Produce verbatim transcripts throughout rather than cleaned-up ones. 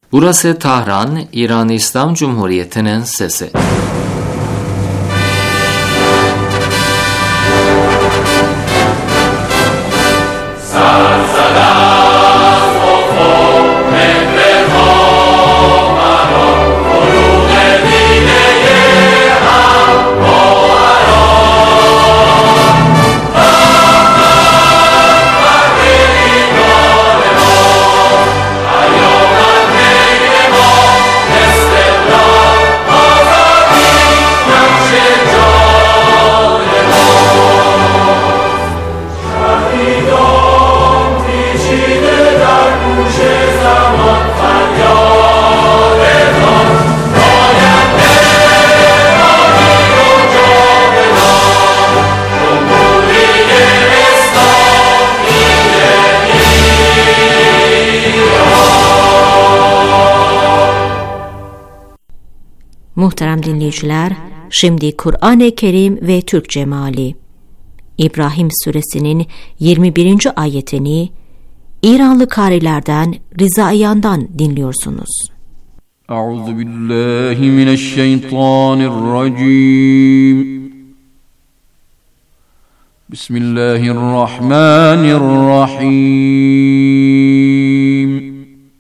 Burası Tahran, İran İslam Cumhuriyeti'nin sesi. Muhterem dinleyiciler, şimdi Kur'an-ı Kerim ve Türkçe meali. İbrahim Suresinin yirmi birinci ayetini İranlı karilerden Rizaiyan'dan dinliyorsunuz. Euzubillahimineşşeytanirracim. Bismillahirrahmanirrahim.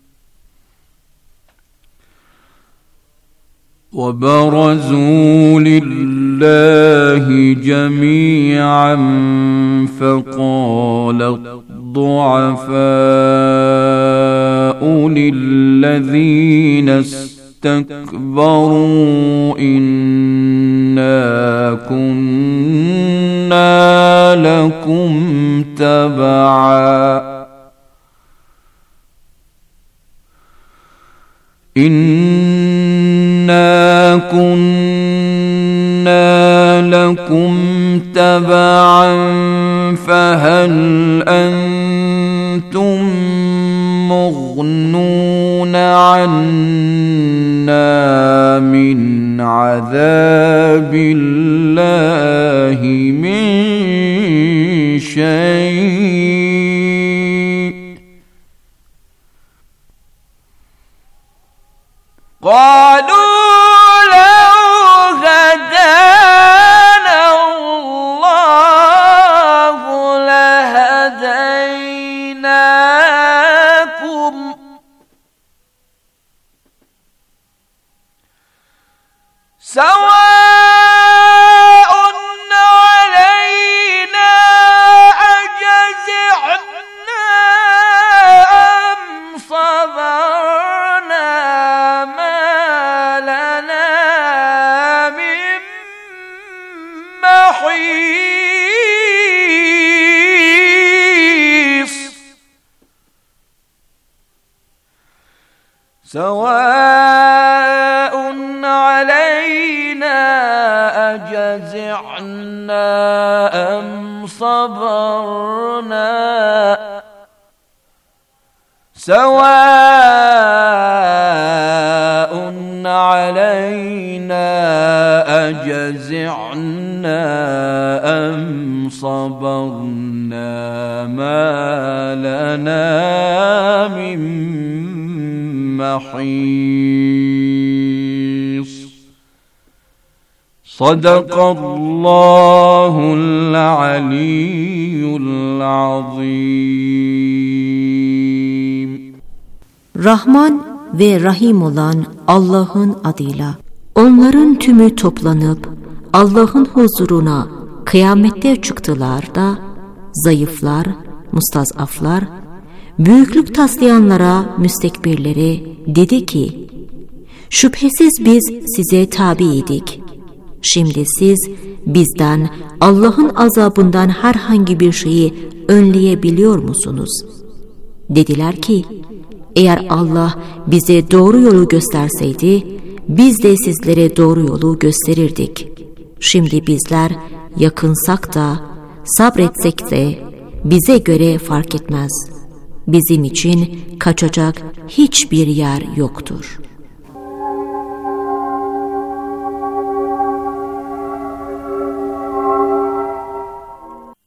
وَبَرَزُوا لِلَّهِ جَمِيعًا فَقَالَ الضُّعَفَاءُ لِلَّذِينَ اسْتَكْبَرُوا إِنَّا كُنَّا لَكُمْ تَبَعًا إِنَّا كُنَّا لَكُمْ تَبَعًا فَهَلْ أَنْتُمْ مُغْنُونَ عَنَّا مِنْ عَذَابِ اللَّهِ مِنْ شَيْءٍ قَالُوا سواء علينا أجزعنا أم صبرنا ما لنا من محيص سواء علينا أجزعنا أم صبرنا سواء علينا أجزعنا أم صبرنا ما لنا من محيص صدق الله العلي العظيم. Rahman ve Rahim olan Allah'ın adıyla. Onların tümü toplanıp Allah'ın huzuruna kıyamette çıktılar da zayıflar, mustazaflar, büyüklük taslayanlara, müstekbirlere dedi ki, şüphesiz biz size tabiydik. Şimdi siz bizden Allah'ın azabından herhangi bir şeyi önleyebiliyor musunuz? Dediler ki, eğer Allah bize doğru yolu gösterseydi, biz de sizlere doğru yolu gösterirdik. Şimdi bizler yakınsak da, sabretsek de bize göre fark etmez. Bizim için kaçacak hiçbir yer yoktur.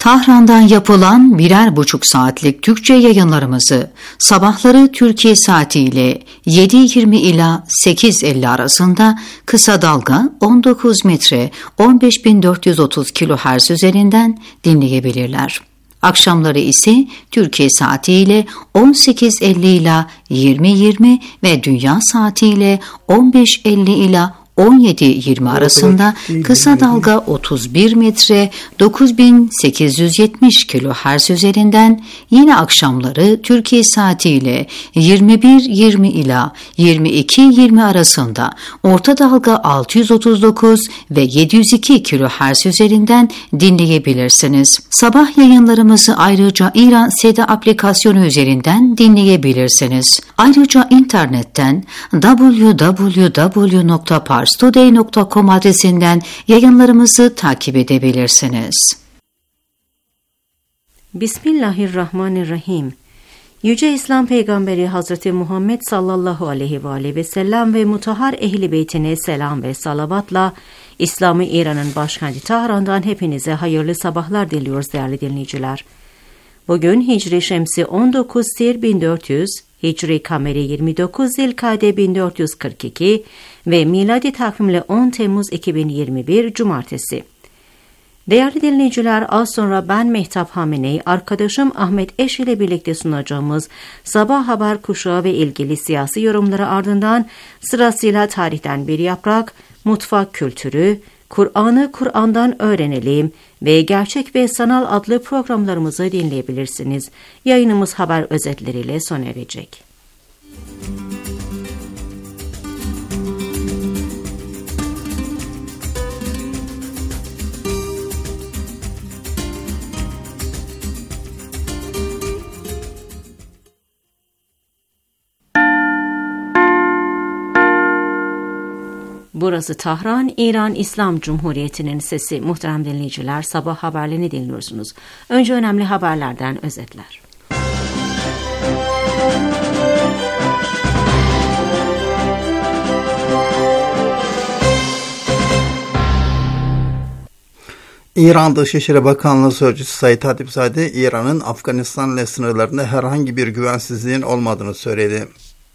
Tahran'dan yapılan birer buçuk saatlik Türkçe yayınlarımızı sabahları Türkiye saatiyle yedi yirmi ila sekiz elli arasında kısa dalga on dokuz metre on beş bin dört yüz otuz kilohertz üzerinden dinleyebilirler. Akşamları ise Türkiye saatiyle on sekiz elli ila yirmi yirmi ve dünya saatiyle on beş elli ila on yedi yirmi arasında kısa dalga otuz bir metre dokuz bin sekiz yüz yetmiş kilohertz üzerinden, yine akşamları Türkiye saatiyle yirmi bir yirmi ila yirmi iki yirmi arasında orta dalga altı yüz otuz dokuz ve yedi yüz iki kilohertz üzerinden dinleyebilirsiniz. Sabah yayınlarımızı ayrıca İran Seda aplikasyonu üzerinden dinleyebilirsiniz. Ayrıca internetten double-u double-u double-u nokta pars today nokta com adresinden yayınlarımızı takip edebilirsiniz. Bismillahirrahmanirrahim. Yüce İslam Peygamberi Hazreti Muhammed sallallahu aleyhi ve aleyhi ve sellem ve mutahhar ehli beytine selam ve salavatla İslam'ı İran'ın başkenti Tahran'dan hepinize hayırlı sabahlar diliyoruz değerli dinleyiciler. Bugün Hicri Şemsi on dokuz Sir bin dört yüz, Hicri Kameri yirmi dokuz Zilkade bin dört yüz kırk iki ve miladi takvimle on Temmuz iki bin yirmi bir Cumartesi. Değerli dinleyiciler, az sonra ben Mehtap Hameney, arkadaşım Ahmet Eş ile birlikte sunacağımız sabah haber kuşağı ve ilgili siyasi yorumları ardından sırasıyla tarihten bir yaprak, mutfak kültürü, Kur'an'ı Kur'an'dan öğrenelim ve Gerçek ve Sanal adlı programlarımızı dinleyebilirsiniz. Yayınımız haber özetleriyle sona erecek. Burası Tahran, İran İslam Cumhuriyeti'nin sesi. Muhterem dinleyiciler, sabah haberlerini dinliyorsunuz. Önce önemli haberlerden özetler. İran Dışişleri Bakanlığı Sözcüsü Said Hatipzade, İran'ın Afganistan'la sınırlarında herhangi bir güvensizliğin olmadığını söyledi.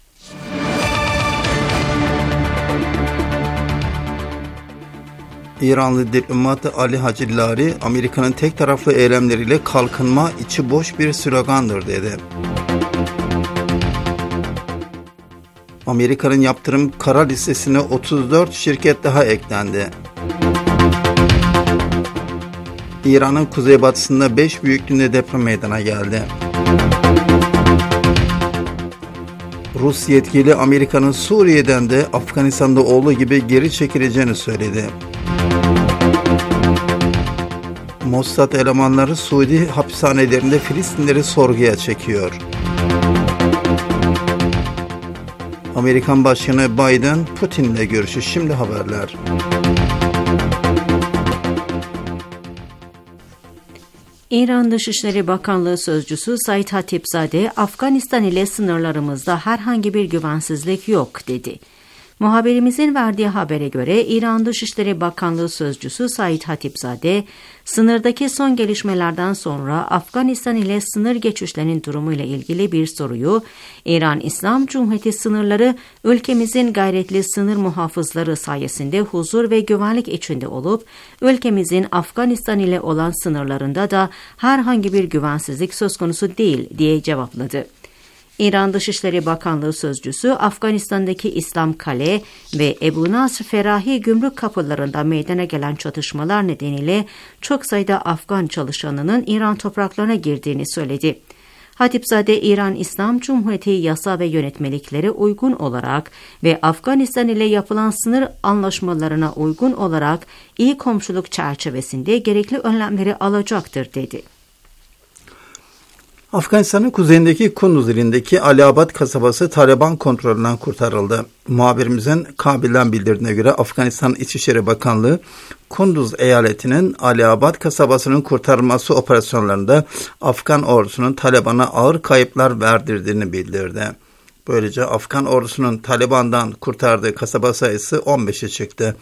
İranlı diplomat Ali Hacillari, Amerika'nın tek taraflı eylemleriyle kalkınma içi boş bir slogandır dedi. Amerika'nın yaptırım kara listesine otuz dört şirket daha eklendi. İran'ın kuzeybatısında beş büyüklüğünde deprem meydana geldi. Rus yetkili Amerika'nın Suriye'den de Afganistan'da olduğu gibi geri çekileceğini söyledi. Mossad elemanları Suudi hapishanelerinde Filistinleri sorguya çekiyor. Amerikan Başkanı Biden, Putin'le görüşü. Şimdi haberler. İran Dışişleri Bakanlığı Sözcüsü Said Hatipzade, Afganistan ile sınırlarımızda herhangi bir güvensizlik yok dedi. Muhabirimizin verdiği habere göre İran Dışişleri Bakanlığı Sözcüsü Said Hatipzade, sınırdaki son gelişmelerden sonra Afganistan ile sınır geçişlerinin durumuyla ilgili bir soruyu İran İslam Cumhuriyeti sınırları ülkemizin gayretli sınır muhafızları sayesinde huzur ve güvenlik içinde olup ülkemizin Afganistan ile olan sınırlarında da herhangi bir güvensizlik söz konusu değil diye cevapladı. İran Dışişleri Bakanlığı Sözcüsü, Afganistan'daki İslam Kale ve Ebu Nasr Ferahi gümrük kapılarında meydana gelen çatışmalar nedeniyle çok sayıda Afgan çalışanının İran topraklarına girdiğini söyledi. Hatipzade, İran İslam Cumhuriyeti yasa ve yönetmeliklere uygun olarak ve Afganistan ile yapılan sınır anlaşmalarına uygun olarak iyi komşuluk çerçevesinde gerekli önlemleri alacaktır dedi. Afganistan'ın kuzeyindeki Kunduz ilindeki Aliabad kasabası Taliban kontrolünden kurtarıldı. Muhabirimizin Kabil'den bildirdiğine göre Afganistan İçişleri Bakanlığı, Kunduz eyaletinin Aliabad kasabasının kurtarılması operasyonlarında Afgan ordusunun Taliban'a ağır kayıplar verdirdiğini bildirdi. Böylece Afgan ordusunun Taliban'dan kurtardığı kasaba sayısı on beşe çıktı.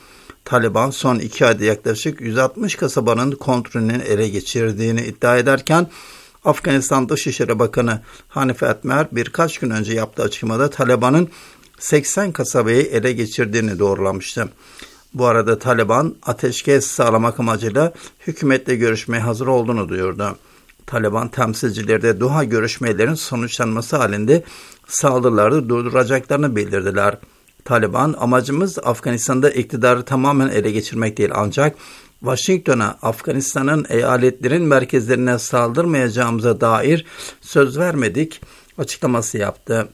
Taliban son iki ayda yaklaşık yüz altmış kasabanın kontrolünü ele geçirdiğini iddia ederken Afganistan Dışişleri Bakanı Hanif Atmer birkaç gün önce yaptığı açıklamada Taliban'ın seksen kasabayı ele geçirdiğini doğrulamıştı. Bu arada Taliban ateşkes sağlamak amacıyla hükümetle görüşmeye hazır olduğunu duyurdu. Taliban temsilcileri de Doha görüşmelerinin sonuçlanması halinde saldırıları durduracaklarını bildirdiler. Taliban, amacımız Afganistan'da iktidarı tamamen ele geçirmek değil ancak Washington'a Afganistan'ın eyaletlerin merkezlerine saldırmayacağımıza dair söz vermedik açıklaması yaptı.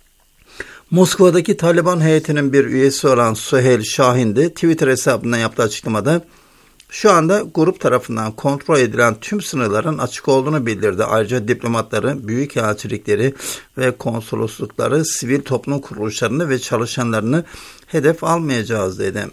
Moskova'daki Taliban heyetinin bir üyesi olan Suheyl Şahin de Twitter hesabından yaptığı açıklamada şu anda grup tarafından kontrol edilen tüm sınırların açık olduğunu bildirdi. Ayrıca diplomatları, büyükelçilikleri ve konsoloslukları, sivil toplum kuruluşlarını ve çalışanlarını hedef almayacağız dedi.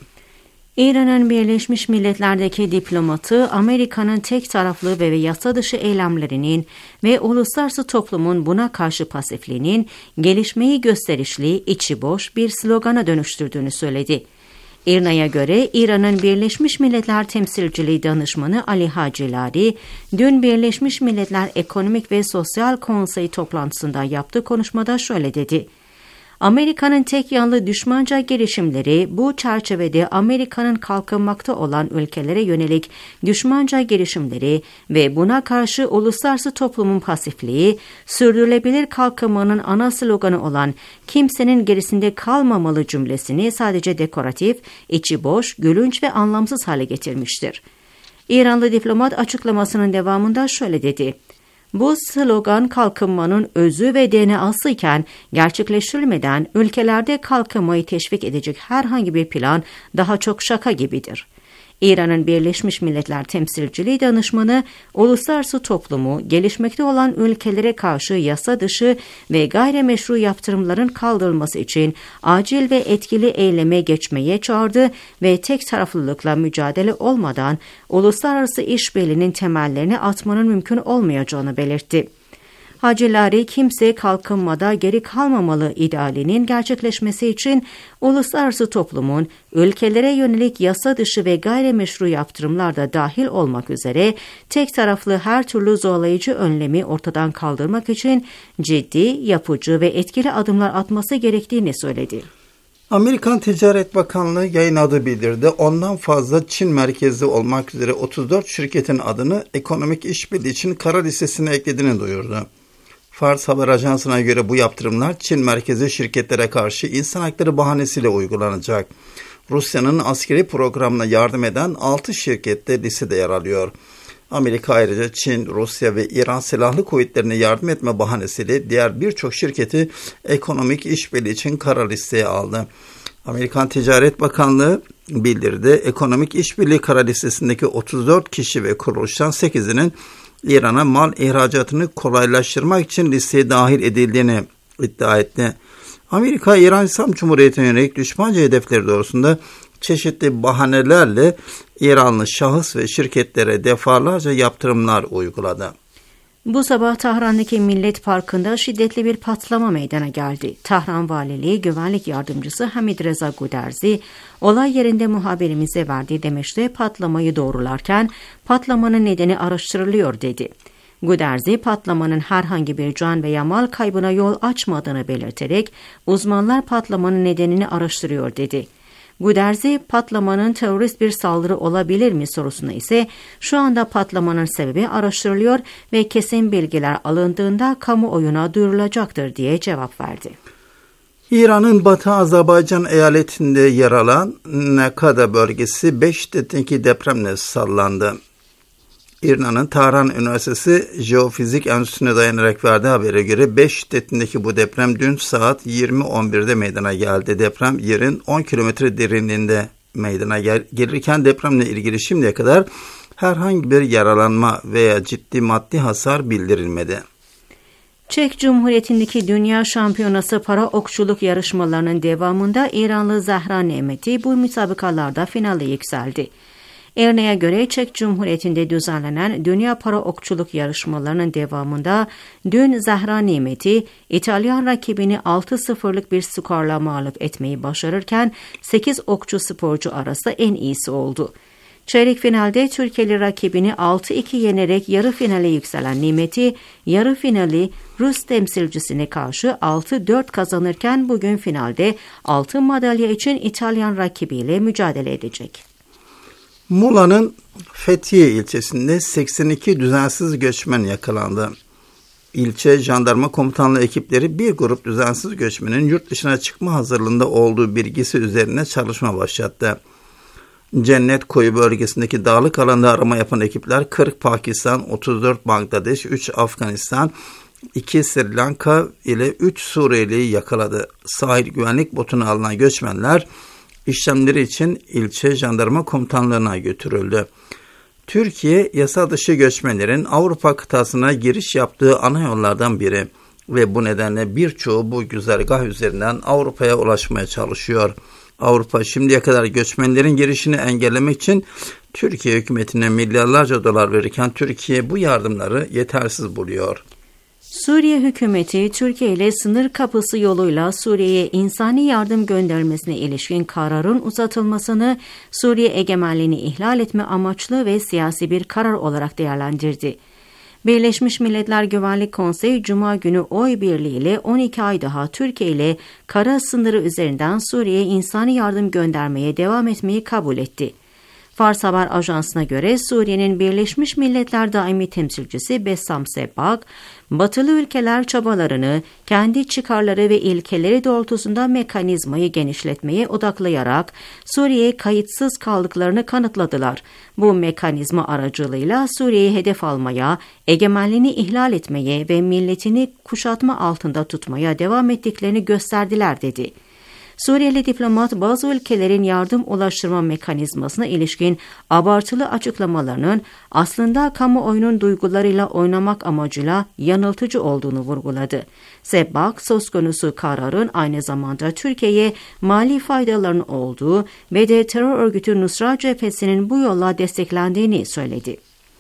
İran'ın Birleşmiş Milletler'deki diplomatı Amerika'nın tek taraflı ve yasa dışı eylemlerinin ve uluslararası toplumun buna karşı pasifliğinin gelişmeyi gösterişli, içi boş bir slogana dönüştürdüğünü söyledi. İRNA'ya göre İran'ın Birleşmiş Milletler Temsilciliği Danışmanı Ali Hacilari, dün Birleşmiş Milletler Ekonomik ve Sosyal Konseyi toplantısında yaptığı konuşmada şöyle dedi. Amerika'nın tek yanlı düşmanca girişimleri bu çerçevede Amerika'nın kalkınmakta olan ülkelere yönelik düşmanca girişimleri ve buna karşı uluslararası toplumun pasifliği, sürdürülebilir kalkınmanın ana sloganı olan kimsenin gerisinde kalmamalı cümlesini sadece dekoratif, içi boş, gülünç ve anlamsız hale getirmiştir. İranlı diplomat açıklamasının devamında şöyle dedi. Bu slogan kalkınmanın özü ve D N A'sı iken gerçekleştirilmeden ülkelerde kalkınmayı teşvik edecek herhangi bir plan daha çok şaka gibidir. İran'ın Birleşmiş Milletler Temsilciliği Danışmanı, uluslararası toplumu gelişmekte olan ülkelere karşı yasa dışı ve gayrimeşru yaptırımların kaldırılması için acil ve etkili eyleme geçmeye çağırdı ve tek taraflılıkla mücadele olmadan uluslararası işbirliğinin temellerini atmanın mümkün olmayacağını belirtti. Hacilari, kimse kalkınmada geri kalmamalı idealinin gerçekleşmesi için uluslararası toplumun ülkelere yönelik yasa dışı ve gayrimeşru yaptırımlar da dahil olmak üzere tek taraflı her türlü zorlayıcı önlemi ortadan kaldırmak için ciddi, yapıcı ve etkili adımlar atması gerektiğini söyledi. Amerikan Ticaret Bakanlığı yayınladığı bildirdi. Ondan fazla Çin merkezli olmak üzere otuz dört şirketin adını ekonomik işbirliği için kara listesine eklediğini duyurdu. Fars Haber Ajansı'na göre bu yaptırımlar Çin merkezli şirketlere karşı insan hakları bahanesiyle uygulanacak. Rusya'nın askeri programına yardım eden altı şirkette listede yer alıyor. Amerika ayrıca Çin, Rusya ve İran silahlı kuvvetlerine yardım etme bahanesiyle diğer birçok şirketi ekonomik işbirliği için kara listeye aldı. Amerikan Ticaret Bakanlığı bildirdi. Ekonomik işbirliği kara listesindeki otuz dört kişi ve kuruluştan sekizinin İran'a mal ihracatını kolaylaştırmak için listeye dahil edildiğini iddia etti. Amerika, İran İslam Cumhuriyeti'ne yönelik düşmanca hedefleri doğrusunda çeşitli bahanelerle İranlı şahıs ve şirketlere defalarca yaptırımlar uyguladı. Bu sabah Tahran'daki Millet Parkı'nda şiddetli bir patlama meydana geldi. Tahran Valiliği Güvenlik Yardımcısı Hamid Reza Guderzi, olay yerinde muhabirimize verdiği demeçte patlamayı doğrularken patlamanın nedeni araştırılıyor dedi. Guderzi, patlamanın herhangi bir can veya mal kaybına yol açmadığını belirterek uzmanlar patlamanın nedenini araştırıyor dedi. Guderzi, patlamanın terörist bir saldırı olabilir mi sorusuna ise şu anda patlamanın sebebi araştırılıyor ve kesin bilgiler alındığında kamuoyuna duyurulacaktır diye cevap verdi. İran'ın Batı Azerbaycan eyaletinde yer alan Nakada bölgesi beş şiddetindeki depremle sallandı. İran'ın Tahran Üniversitesi Jeofizik Enstitüsü'ne dayanarak verdiği habere göre beş şiddetindeki bu deprem dün saat yirmi on birde meydana geldi. Deprem yerin on kilometre derinliğinde meydana gel- gelirken depremle ilgili şimdiye kadar herhangi bir yaralanma veya ciddi maddi hasar bildirilmedi. Çek Cumhuriyeti'ndeki Dünya Şampiyonası para okçuluk yarışmalarının devamında İranlı Zahra Nemeti bu müsabakalarda finale yükseldi. Erne'ye göre Çek Cumhuriyeti'nde düzenlenen Dünya Para Okçuluk yarışmalarının devamında dün Zehra Nimeti İtalyan rakibini altı sıfırlık bir skorla mağlup etmeyi başarırken sekiz okçu sporcu arasında en iyisi oldu. Çeyrek finalde Türkiye'li rakibini altı iki yenerek yarı finale yükselen Nimeti, yarı finali Rus temsilcisine karşı altı dört kazanırken bugün finalde altın madalya için İtalyan rakibiyle mücadele edecek. Muğla'nın Fethiye ilçesinde seksen iki düzensiz göçmen yakalandı. İlçe Jandarma Komutanlığı ekipleri bir grup düzensiz göçmenin yurt dışına çıkma hazırlığında olduğu bilgisi üzerine çalışma başlattı. Cennet Koyu bölgesindeki dağlık alanda arama yapan ekipler kırk Pakistan, otuz dört Bangladeş, üç Afganistan, iki Sri Lanka ile üç Suriyeli'yi yakaladı. Sahil güvenlik botuna alınan göçmenler işlemleri için ilçe jandarma komutanlığına götürüldü. Türkiye, yasa dışı göçmenlerin Avrupa kıtasına giriş yaptığı ana yollardan biri ve bu nedenle birçoğu bu güzergah üzerinden Avrupa'ya ulaşmaya çalışıyor. Avrupa şimdiye kadar göçmenlerin girişini engellemek için Türkiye hükümetine milyarlarca dolar verirken Türkiye bu yardımları yetersiz buluyor. Suriye hükümeti Türkiye ile sınır kapısı yoluyla Suriye'ye insani yardım göndermesine ilişkin kararın uzatılmasını Suriye egemenliğini ihlal etme amaçlı ve siyasi bir karar olarak değerlendirdi. Birleşmiş Milletler Güvenlik Konseyi Cuma günü oy birliğiyle on iki ay daha Türkiye ile kara sınırı üzerinden Suriye'ye insani yardım göndermeye devam etmeyi kabul etti. Fars Haber Ajansı'na göre Suriye'nin Birleşmiş Milletler Daimi Temsilcisi Bessam Sebbag, Batılı ülkeler çabalarını kendi çıkarları ve ilkeleri doğrultusunda mekanizmayı genişletmeye odaklayarak Suriye'ye kayıtsız kaldıklarını kanıtladılar. Bu mekanizma aracılığıyla Suriye'yi hedef almaya, egemenliğini ihlal etmeye ve milletini kuşatma altında tutmaya devam ettiklerini gösterdiler dedi. Suriyeli diplomat bazı ülkelerin yardım ulaştırma mekanizmasına ilişkin abartılı açıklamalarının aslında kamuoyunun duygularıyla oynamak amacıyla yanıltıcı olduğunu vurguladı. Sebbag, söz konusu kararın aynı zamanda Türkiye'ye mali faydalarının olduğu ve de terör örgütü Nusra Cephesi'nin bu yolla desteklendiğini söyledi.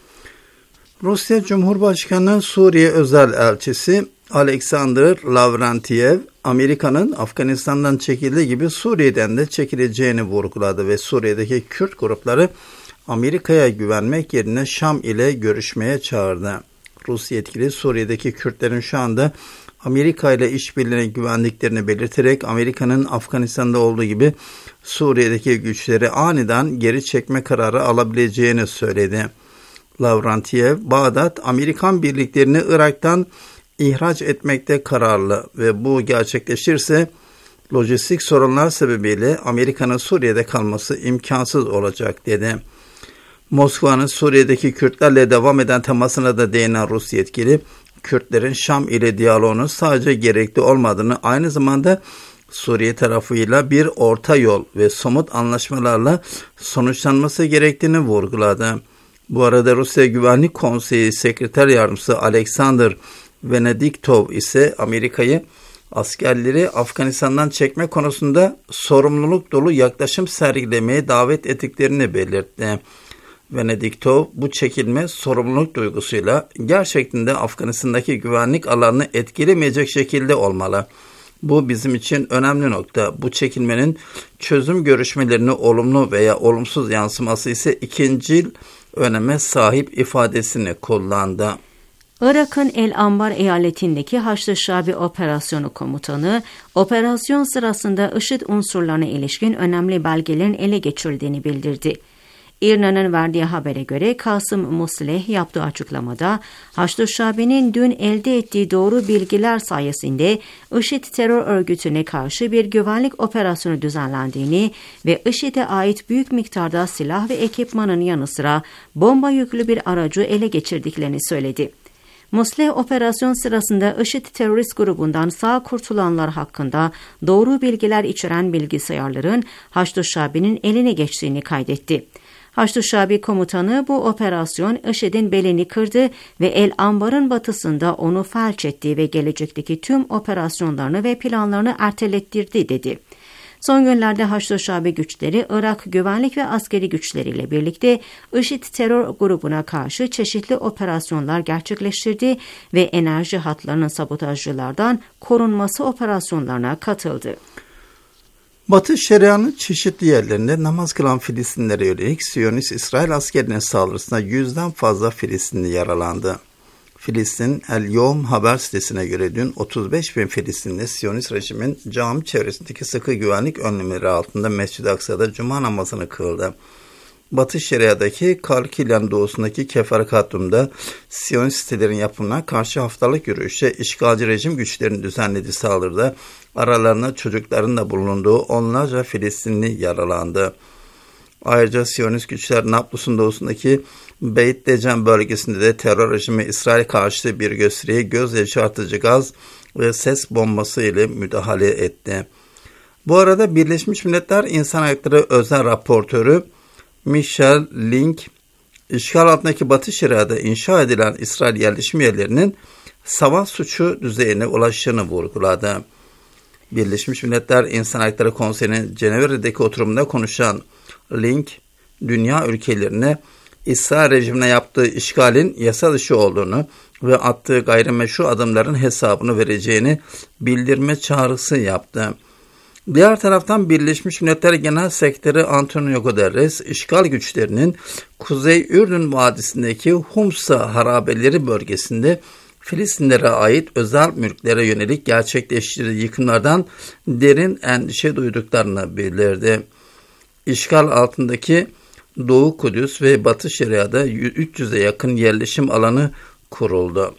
Rusya Cumhurbaşkanı Suriye Özel Elçisi Alexander Lavrentiev, Amerika'nın Afganistan'dan çekildiği gibi Suriye'den de çekileceğini vurguladı ve Suriye'deki Kürt grupları Amerika'ya güvenmek yerine Şam ile görüşmeye çağırdı. Rus yetkili Suriye'deki Kürtlerin şu anda Amerika ile işbirliğine güvendiklerini belirterek Amerika'nın Afganistan'da olduğu gibi Suriye'deki güçleri aniden geri çekme kararı alabileceğini söyledi. Lavrentiev, Bağdat, Amerikan birliklerini Irak'tan ihraç etmekte kararlı ve bu gerçekleşirse lojistik sorunlar sebebiyle Amerika'nın Suriye'de kalması imkansız olacak dedi. Moskova'nın Suriye'deki Kürtlerle devam eden temasına da değinen Rus yetkili, Kürtlerin Şam ile diyaloğunun sadece gerekli olmadığını, aynı zamanda Suriye tarafıyla bir orta yol ve somut anlaşmalarla sonuçlanması gerektiğini vurguladı. Bu arada Rusya Güvenlik Konseyi Sekreter Yardımcısı Alexander Venediktov ise Amerika'yı askerleri Afganistan'dan çekme konusunda sorumluluk dolu yaklaşım sergilemeye davet ettiklerini belirtti. Venediktov, bu çekilme sorumluluk duygusuyla gerçekten de Afganistan'daki güvenlik alanını etkilemeyecek şekilde olmalı. Bu bizim için önemli nokta. Bu çekilmenin çözüm görüşmelerine olumlu veya olumsuz yansıması ise ikincil öneme sahip ifadesini kullandı. Irak'ın El Anbar eyaletindeki Haçlı Şabi Operasyonu Komutanı, operasyon sırasında IŞİD unsurlarına ilişkin önemli belgelerin ele geçirildiğini bildirdi. İRNA'nın verdiği habere göre Kasım Musleh yaptığı açıklamada, Haçlı Şabi'nin dün elde ettiği doğru bilgiler sayesinde IŞİD terör örgütüne karşı bir güvenlik operasyonu düzenlendiğini ve IŞİD'e ait büyük miktarda silah ve ekipmanın yanı sıra bomba yüklü bir aracı ele geçirdiklerini söyledi. Musleh operasyon sırasında IŞİD terörist grubundan sağ kurtulanlar hakkında doğru bilgiler içeren bilgisayarların Haçlı Şabi'nin eline geçtiğini kaydetti. Haçlı Şabi komutanı bu operasyon IŞİD'in belini kırdı ve El Anbar'ın batısında onu felç etti ve gelecekteki tüm operasyonlarını ve planlarını ertelettirdi dedi. Son günlerde Haçlı Şabi güçleri Irak güvenlik ve askeri güçleriyle birlikte IŞİD terör grubuna karşı çeşitli operasyonlar gerçekleştirdi ve enerji hatlarının sabotajcılardan korunması operasyonlarına katıldı. Batı Şeria'nın çeşitli yerlerinde namaz kılan Filistinlere yönelik Siyonist İsrail askerinin saldırısına yüzden fazla Filistinli yaralandı. Filistin El Yom haber sitesine göre dün otuz beş bin Filistinli Siyonist rejimin cami çevresindeki sıkı güvenlik önlemleri altında Mescid-i Aksa'da cuma namazını kıldı. Batı Şeria'daki Kalkilan doğusundaki Kefer Katum'da Siyonist sitelerin yapımına karşı haftalık yürüyüşte işgalci rejim güçlerinin düzenlediği saldırıda aralarında çocukların da bulunduğu onlarca Filistinli yaralandı. Ayrıca Siyonist güçler Nablus'un doğusundaki Beit Decen bölgesinde de terör rejimi İsrail karşıtı bir gösteriye göz yaşartıcı gaz ve ses bombası ile müdahale etti. Bu arada Birleşmiş Milletler İnsan Hakları Özel Raportörü Michel Link, işgal altındaki Batı Şeria'da inşa edilen İsrail yerleşim yerlerinin savaş suçu düzeyine ulaştığını vurguladı. Birleşmiş Milletler İnsan Hakları Konseyi'nin Cenevre'deki oturumunda konuşan Link, dünya ülkelerine İsrail rejimine yaptığı işgalin yasa dışı olduğunu ve attığı gayrimeşru adımların hesabını vereceğini bildirme çağrısı yaptı. Diğer taraftan Birleşmiş Milletler Genel Sekreteri Antonio Guterres, işgal güçlerinin Kuzey Ürdün Vadisi'ndeki Humsa harabeleri bölgesinde Filistinlere ait özel mülklere yönelik gerçekleştirdiği yıkımlardan derin endişe duyduklarını bildirdi. İşgal altındaki Doğu Kudüs ve Batı Şeria'da üç yüze yakın yerleşim alanı kuruldu.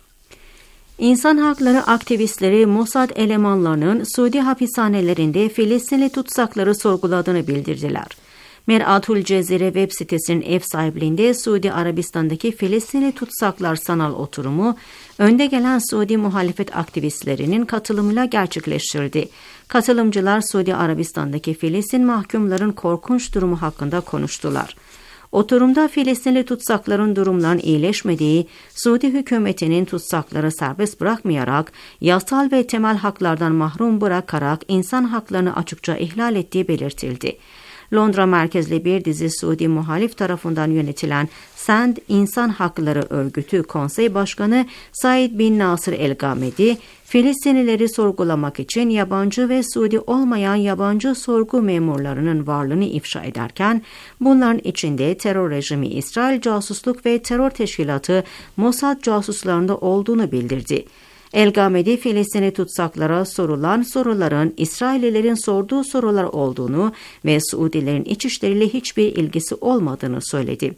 İnsan hakları aktivistleri Mossad elemanlarının Suudi hapishanelerinde Filistinli tutsakları sorguladığını bildirdiler. Mer'atul Cezire web sitesinin ev sahipliğinde Suudi Arabistan'daki Filistinli tutsaklar sanal oturumu önde gelen Suudi muhalefet aktivistlerinin katılımıyla gerçekleştirildi. Katılımcılar Suudi Arabistan'daki Filistin mahkumların korkunç durumu hakkında konuştular. Oturumda Filistinli tutsakların durumlarının iyileşmediği, Suudi hükümetinin tutsakları serbest bırakmayarak, yasal ve temel haklardan mahrum bırakarak insan haklarını açıkça ihlal ettiği belirtildi. Londra merkezli bir dizi Suudi muhalif tarafından yönetilen Send İnsan Hakları Örgütü Konsey Başkanı Said bin Nasır El-Gamedi, Filistinlileri sorgulamak için yabancı ve Suudi olmayan yabancı sorgu memurlarının varlığını ifşa ederken, bunların içinde terör rejimi İsrail Casusluk ve Terör Teşkilatı Mossad casuslarında olduğunu bildirdi. El-Gamedi, Filistinli tutsaklara sorulan soruların İsraillilerin sorduğu sorular olduğunu ve Suudilerin iç işleriyle hiçbir ilgisi olmadığını söyledi.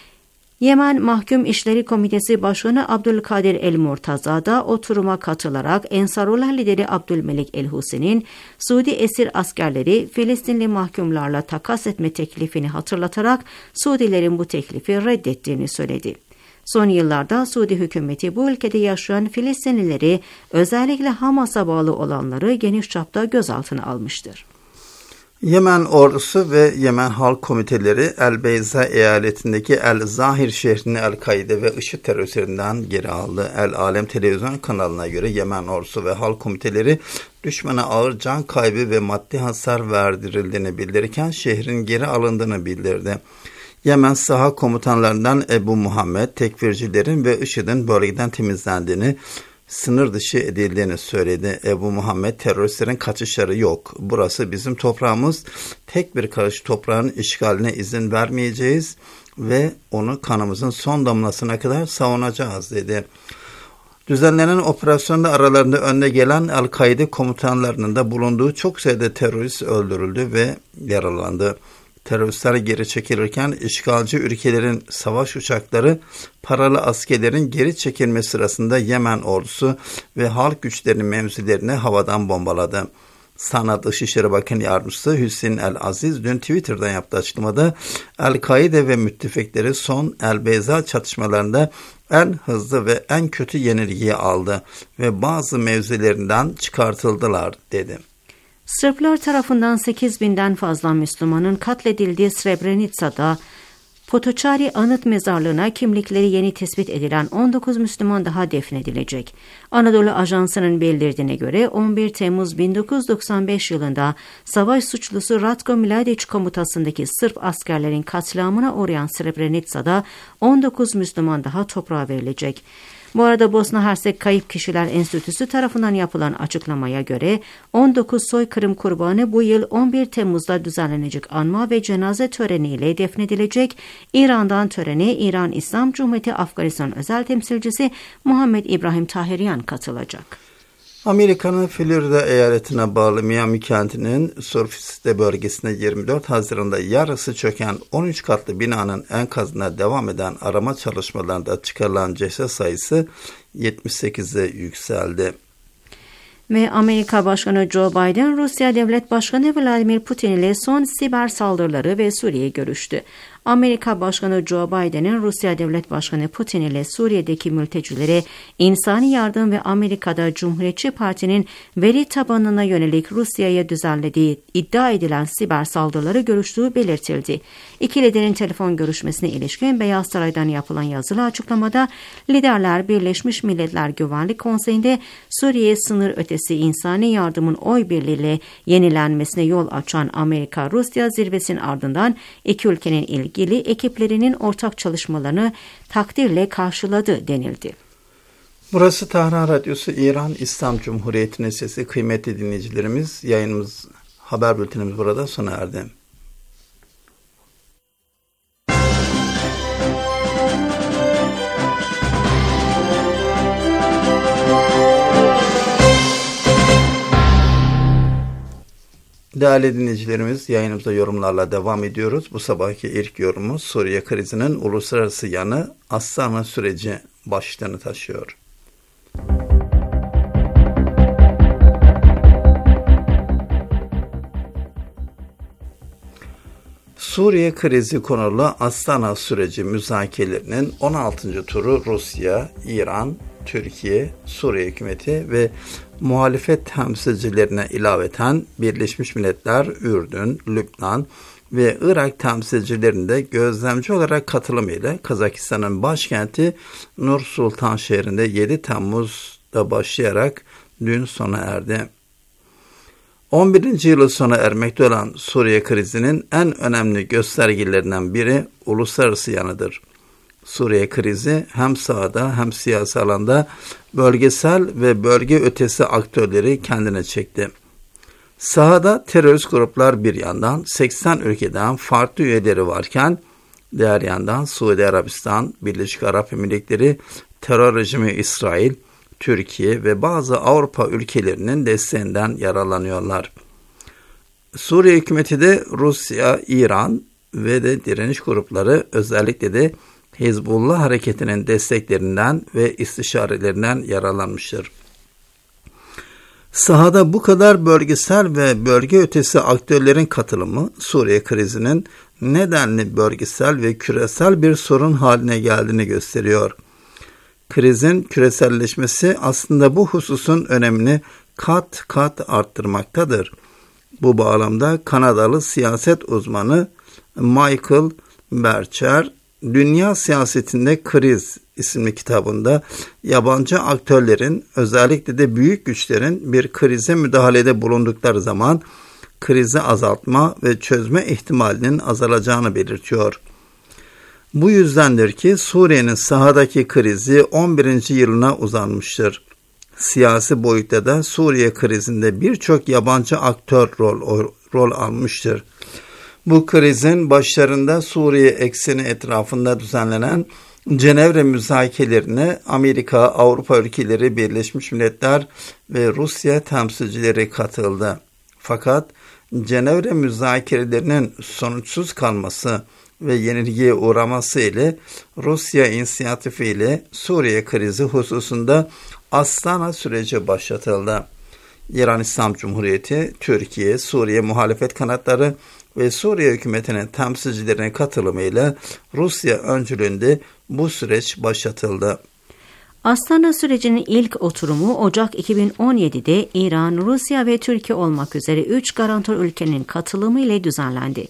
Yemen Mahkum İşleri Komitesi Başkanı Abdülkadir El-Murtaza da oturuma katılarak Ensarullah lideri Abdülmelik El-Husi'nin Suudi esir askerleri Filistinli mahkumlarla takas etme teklifini hatırlatarak Suudilerin bu teklifi reddettiğini söyledi. Son yıllarda Suudi hükümeti bu ülkede yaşayan Filistinlileri, özellikle Hamas'a bağlı olanları geniş çapta gözaltına almıştır. Yemen ordusu ve Yemen Halk Komiteleri El-Beyza eyaletindeki El-Zahir şehrini El-Kaide ve IŞİD teröristlerinden geri aldı. El-Alem televizyon kanalına göre Yemen ordusu ve Halk Komiteleri düşmana ağır can kaybı ve maddi hasar verdirildiğini bildirirken şehrin geri alındığını bildirdi. Yemen saha komutanlarından Ebu Muhammed, tekfircilerin ve IŞİD'in bölgeden temizlendiğini, sınır dışı edildiğini söyledi. Ebu Muhammed, teröristlerin kaçışları yok. Burası bizim toprağımız. Tek bir karış toprağın işgaline izin vermeyeceğiz ve onu kanımızın son damlasına kadar savunacağız dedi. Düzenlenen operasyonda aralarında önde gelen El-Kaide komutanlarının da bulunduğu çok sayıda terörist öldürüldü ve yaralandı. Teröristler geri çekilirken işgalci ülkelerin savaş uçakları paralı askerlerin geri çekilme sırasında Yemen ordusu ve halk güçlerinin mevzilerini havadan bombaladı. Sana Dışişleri Bakanı Yardımcısı Hüseyin El-Aziz dün Twitter'dan yaptığı açıklamada El-Kaide ve müttefikleri son El-Beyza çatışmalarında en hızlı ve en kötü yenilgiyi aldı ve bazı mevzilerinden çıkartıldılar dedi. Sırplar tarafından sekiz binden fazla Müslümanın katledildiği Srebrenica'da Potocari Anıt Mezarlığı'na kimlikleri yeni tespit edilen on dokuz Müslüman daha defnedilecek. Anadolu Ajansı'nın bildirdiğine göre on bir Temmuz bin dokuz yüz doksan beş yılında savaş suçlusu Ratko Mladic komutasındaki Sırp askerlerin katliamına uğrayan Srebrenica'da on dokuz Müslüman daha toprağa verilecek. Bu arada Bosna Hersek Kayıp Kişiler Enstitüsü tarafından yapılan açıklamaya göre on dokuz soykırım kurbanı bu yıl on bir Temmuz'da düzenlenecek anma ve cenaze töreniyle defnedilecek. İran'dan törene İran İslam Cumhuriyeti Afganistan özel temsilcisi Muhammed İbrahim Tahiryan katılacak. Amerika'nın Florida eyaletine bağlı Miami kentinin Surfside bölgesinde yirmi dört Haziran'da yarısı çöken on üç katlı binanın enkazına devam eden arama çalışmalarında çıkarılan ceset sayısı yetmiş sekize yükseldi. Ve Amerika Başkanı Joe Biden, Rusya Devlet Başkanı Vladimir Putin ile son siber saldırıları ve Suriye'yi görüştü. Amerika Başkanı Joe Biden'in Rusya Devlet Başkanı Putin ile Suriye'deki mültecilere insani yardım ve Amerika'da Cumhuriyetçi Parti'nin veri tabanına yönelik Rusya'ya düzenlediği iddia edilen siber saldırıları görüştüğü belirtildi. İki liderin telefon görüşmesine ilişkin Beyaz Saray'dan yapılan yazılı açıklamada liderler Birleşmiş Milletler Güvenlik Konseyi'nde Suriye sınır ötesi insani yardımın oy birliğiyle yenilenmesine yol açan Amerika-Rusya zirvesinin ardından iki ülkenin ilgili ilgili ekiplerinin ortak çalışmalarını takdirle karşıladı denildi. Burası Tahran Radyosu İran İslam Cumhuriyeti'nin sesi. Kıymetli dinleyicilerimiz, yayınımız, haber bültenimiz burada sona erdi. Değerli dinleyicilerimiz, yayınımıza yorumlarla devam ediyoruz. Bu sabahki ilk yorumumuz Suriye krizinin uluslararası yanı Astana süreci başlığını taşıyor. Suriye krizi konulu Astana süreci müzakerelerinin on altıncı turu Rusya, İran, Türkiye, Suriye hükümeti ve muhalefet temsilcilerine ilaveten Birleşmiş Milletler, Ürdün, Lübnan ve Irak temsilcilerinde gözlemci olarak katılımıyla Kazakistan'ın başkenti Nur Sultan şehrinde yedi Temmuz'da başlayarak dün sona erdi. on birinci yılı sona ermekte olan Suriye krizinin en önemli göstergelerinden biri uluslararası yanıdır. Suriye krizi hem sahada hem siyasi alanda bölgesel ve bölge ötesi aktörleri kendine çekti. Sahada terörist gruplar bir yandan seksen ülkeden farklı üyeleri varken diğer yandan Suudi Arabistan, Birleşik Arap Emirlikleri, terör rejimi İsrail, Türkiye ve bazı Avrupa ülkelerinin desteğinden yararlanıyorlar. Suriye hükümeti de Rusya, İran ve de direniş grupları, özellikle de Hizbullah hareketinin desteklerinden ve istişarelerinden yararlanmıştır. Sahada bu kadar bölgesel ve bölge ötesi aktörlerin katılımı Suriye krizinin nedenli bölgesel ve küresel bir sorun haline geldiğini gösteriyor. Krizin küreselleşmesi aslında bu hususun önemini kat kat arttırmaktadır. Bu bağlamda Kanadalı siyaset uzmanı Michael Bercher, Dünya Siyasetinde Kriz isimli kitabında yabancı aktörlerin, özellikle de büyük güçlerin bir krize müdahalede bulundukları zaman krizi azaltma ve çözme ihtimalinin azalacağını belirtiyor. Bu yüzdendir ki Suriye'nin sahadaki krizi on birinci yılına uzanmıştır. Siyasi boyutta da Suriye krizinde birçok yabancı aktör rol, rol almıştır. Bu krizin başlarında Suriye ekseni etrafında düzenlenen Cenevre müzakerelerine Amerika, Avrupa ülkeleri, Birleşmiş Milletler ve Rusya temsilcileri katıldı. Fakat Cenevre müzakerelerinin sonuçsuz kalması ve yenilgiye uğraması ile Rusya inisiyatifiyle Suriye krizi hususunda Astana süreci başlatıldı. İran İslam Cumhuriyeti, Türkiye, Suriye muhalefet kanatları ve Suriye hükümetinin temsilcilerinin katılımıyla Rusya öncülüğünde bu süreç başlatıldı. Astana sürecinin ilk oturumu Ocak iki bin on yedi'de İran, Rusya ve Türkiye olmak üzere üç garantör ülkenin katılımı ile düzenlendi.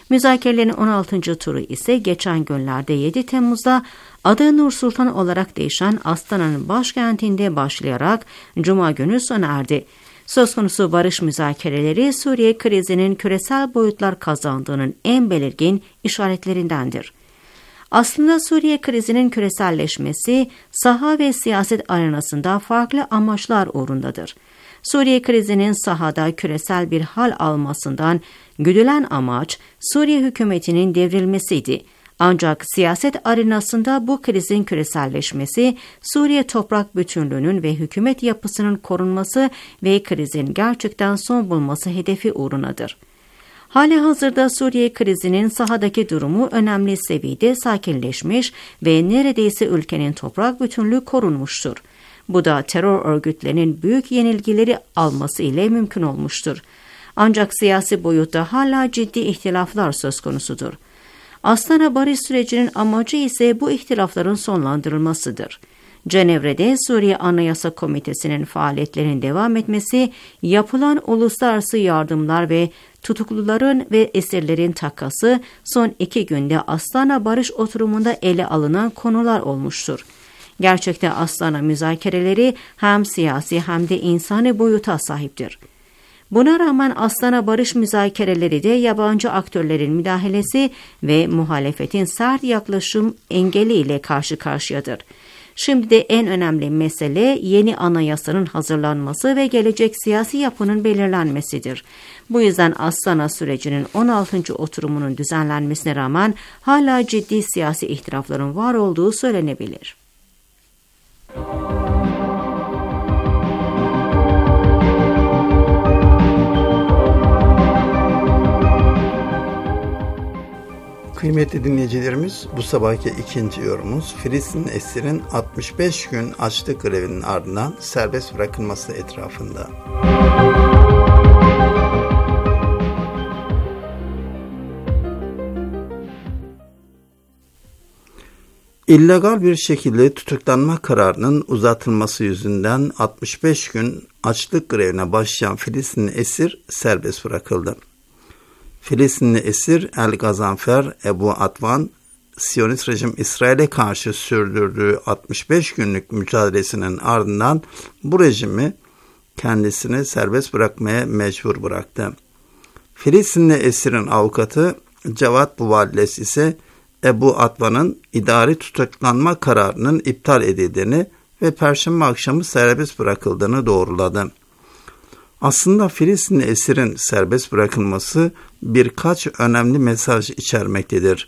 Müzakerelerin on altıncı turu ise geçen günlerde yedi Temmuz'da adı Nur Sultan olarak değişen Astana'nın başkentinde başlayarak Cuma günü sona erdi. Söz konusu barış müzakereleri Suriye krizinin küresel boyutlar kazandığının en belirgin işaretlerindendir. Aslında Suriye krizinin küreselleşmesi saha ve siyaset arenasında farklı amaçlar uğrundadır. Suriye krizinin sahada küresel bir hal almasından güdülen amaç Suriye hükümetinin devrilmesiydi. Ancak siyaset arenasında bu krizin küreselleşmesi, Suriye toprak bütünlüğünün ve hükümet yapısının korunması ve krizin gerçekten son bulması hedefi uğrunadır. Halihazırda Suriye krizinin sahadaki durumu önemli seviyede sakinleşmiş ve neredeyse ülkenin toprak bütünlüğü korunmuştur. Bu da terör örgütlerinin büyük yenilgileri alması ile mümkün olmuştur. Ancak siyasi boyutta hala ciddi ihtilaflar söz konusudur. Astana barış sürecinin amacı ise bu ihtilafların sonlandırılmasıdır. Cenevre'de Suriye Anayasa Komitesi'nin faaliyetlerinin devam etmesi, yapılan uluslararası yardımlar ve tutukluların ve esirlerin takası son iki günde Astana barış oturumunda ele alınan konular olmuştur. Gerçekte Astana müzakereleri hem siyasi hem de insani boyuta sahiptir. Buna rağmen Astana barış müzakereleri de yabancı aktörlerin müdahalesi ve muhalefetin sert yaklaşım engeliyle karşı karşıyadır. Şimdi de en önemli mesele yeni anayasanın hazırlanması ve gelecek siyasi yapının belirlenmesidir. Bu yüzden Astana sürecinin on altıncı oturumunun düzenlenmesine rağmen hala ciddi siyasi ihtilafların var olduğu söylenebilir. Kıymetli dinleyicilerimiz, bu sabahki ikinci yorumumuz Filistin esirin altmış beş gün açlık grevinin ardından serbest bırakılması etrafında. İllegal bir şekilde tutuklanma kararının uzatılması yüzünden altmış beş gün açlık grevine başlayan Filistinli esir serbest bırakıldı. Filistinli esir El Gazanfer Ebu Atvan, Siyonist rejim İsrail'e karşı sürdürdüğü altmış beş günlük mücadelesinin ardından bu rejimi kendisini serbest bırakmaya mecbur bıraktı. Filistinli esirin avukatı Cevat Buvalles ise Ebu Atvan'ın idari tutuklanma kararının iptal edildiğini ve Perşembe akşamı serbest bırakıldığını doğruladı. Aslında Filistinli esirin serbest bırakılması birkaç önemli mesaj içermektedir.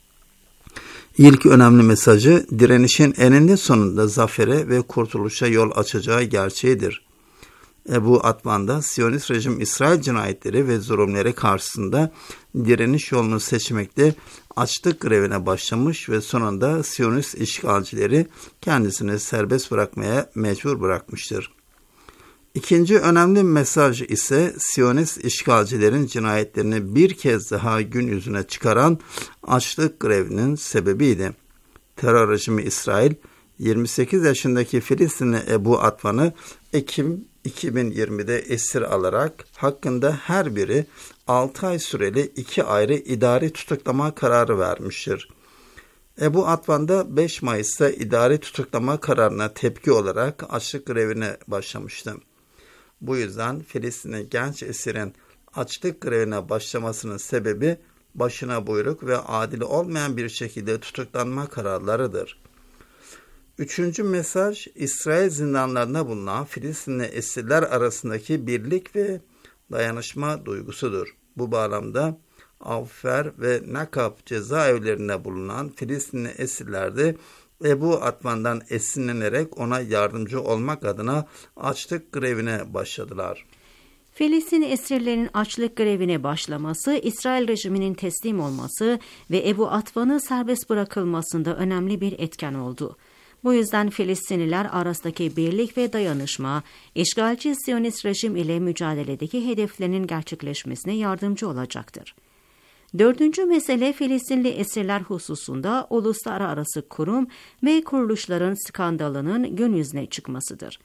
İlk önemli mesajı direnişin eninde sonunda zafere ve kurtuluşa yol açacağı gerçeğidir. Ebu Atvan'da Siyonist rejim İsrail cinayetleri ve zulümleri karşısında direniş yolunu seçmekte açlık grevine başlamış ve sonunda Siyonist işgalcileri kendisini serbest bırakmaya mecbur bırakmıştır. İkinci önemli mesaj ise Siyonist işgalcilerin cinayetlerini bir kez daha gün yüzüne çıkaran açlık grevinin sebebiydi. Terör rejimi İsrail, yirmi sekiz yaşındaki Filistinli Ebu Atvan'ı Ekim iki bin yirmide esir alarak hakkında her biri altı ay süreli iki ayrı idari tutuklama kararı vermiştir. Ebu Atvan da beş Mayıs'ta idari tutuklama kararına tepki olarak açlık grevine başlamıştı. Bu yüzden Filistinli genç esirin açlık grevine başlamasının sebebi başına buyruk ve adil olmayan bir şekilde tutuklanma kararlarıdır. Üçüncü mesaj, İsrail zindanlarında bulunan Filistinli esirler arasındaki birlik ve dayanışma duygusudur. Bu bağlamda Avfer ve Nakab cezaevlerinde bulunan Filistinli esirler de Ebu Atvan'dan esinlenerek ona yardımcı olmak adına açlık grevine başladılar. Filistin esirlerinin açlık grevine başlaması, İsrail rejiminin teslim olması ve Ebu Atvan'ın serbest bırakılmasında önemli bir etken oldu. Bu yüzden Filistinliler arasındaki birlik ve dayanışma, işgalci Siyonist rejim ile mücadeledeki hedeflerinin gerçekleşmesine yardımcı olacaktır. Dördüncü mesele Filistinli esirler hususunda uluslararası kurum ve kuruluşların skandalının gün yüzüne çıkmasıdır.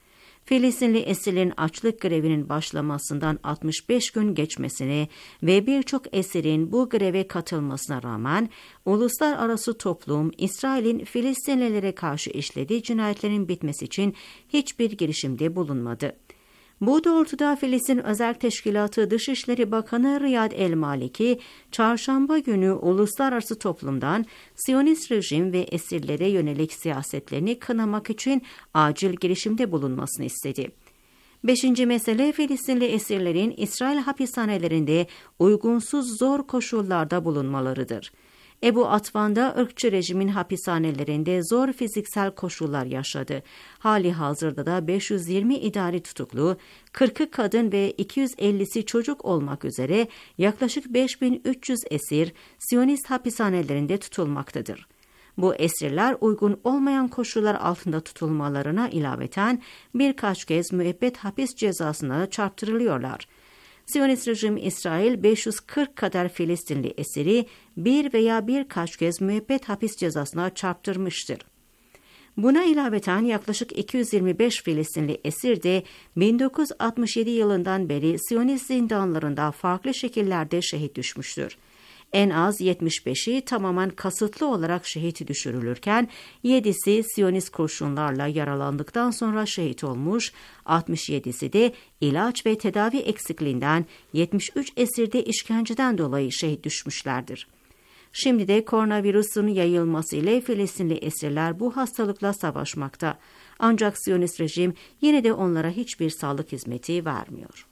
Filistinli esirlerin açlık grevinin başlamasından altmış beş gün geçmesine ve birçok esirin bu greve katılmasına rağmen uluslararası toplum İsrail'in Filistinlilere karşı işlediği cinayetlerin bitmesi için hiçbir girişimde bulunmadı. Bu doğrultuda Filistin Özel Teşkilatı Dışişleri Bakanı Riyad el-Maliki, çarşamba günü uluslararası toplumdan Siyonist rejim ve esirlere yönelik siyasetlerini kınamak için acil girişimde bulunmasını istedi. Beşinci mesele, Filistinli esirlerin İsrail hapishanelerinde uygunsuz zor koşullarda bulunmalarıdır. Ebu Atvan'da ırkçı rejimin hapishanelerinde zor fiziksel koşullar yaşadı. Hali hazırda da beş yüz yirmi idari tutuklu, kırkı kadın ve iki yüz ellisi çocuk olmak üzere yaklaşık beş bin üç yüz esir Siyonist hapishanelerinde tutulmaktadır. Bu esirler uygun olmayan koşullar altında tutulmalarına ilaveten birkaç kez müebbet hapis cezasına çarptırılıyorlar. Siyonist rejim İsrail beş yüz kırk kadar Filistinli esiri bir veya birkaç kez müebbet hapis cezasına çarptırmıştır. Buna ilaveten yaklaşık iki yüz yirmi beş Filistinli esir de bin dokuz yüz altmış yedi yılından beri Siyonist zindanlarında farklı şekillerde şehit düşmüştür. En az yetmiş beşi tamamen kasıtlı olarak şehit düşürülürken yedisi Siyonist kurşunlarla yaralandıktan sonra şehit olmuş, altmış yedisi de ilaç ve tedavi eksikliğinden, yetmiş üç esir de işkenceden dolayı şehit düşmüşlerdir. Şimdi de koronavirüsün yayılması ile Filistinli esirler bu hastalıkla savaşmakta. Ancak Siyonist rejim yine de onlara hiçbir sağlık hizmeti vermiyor.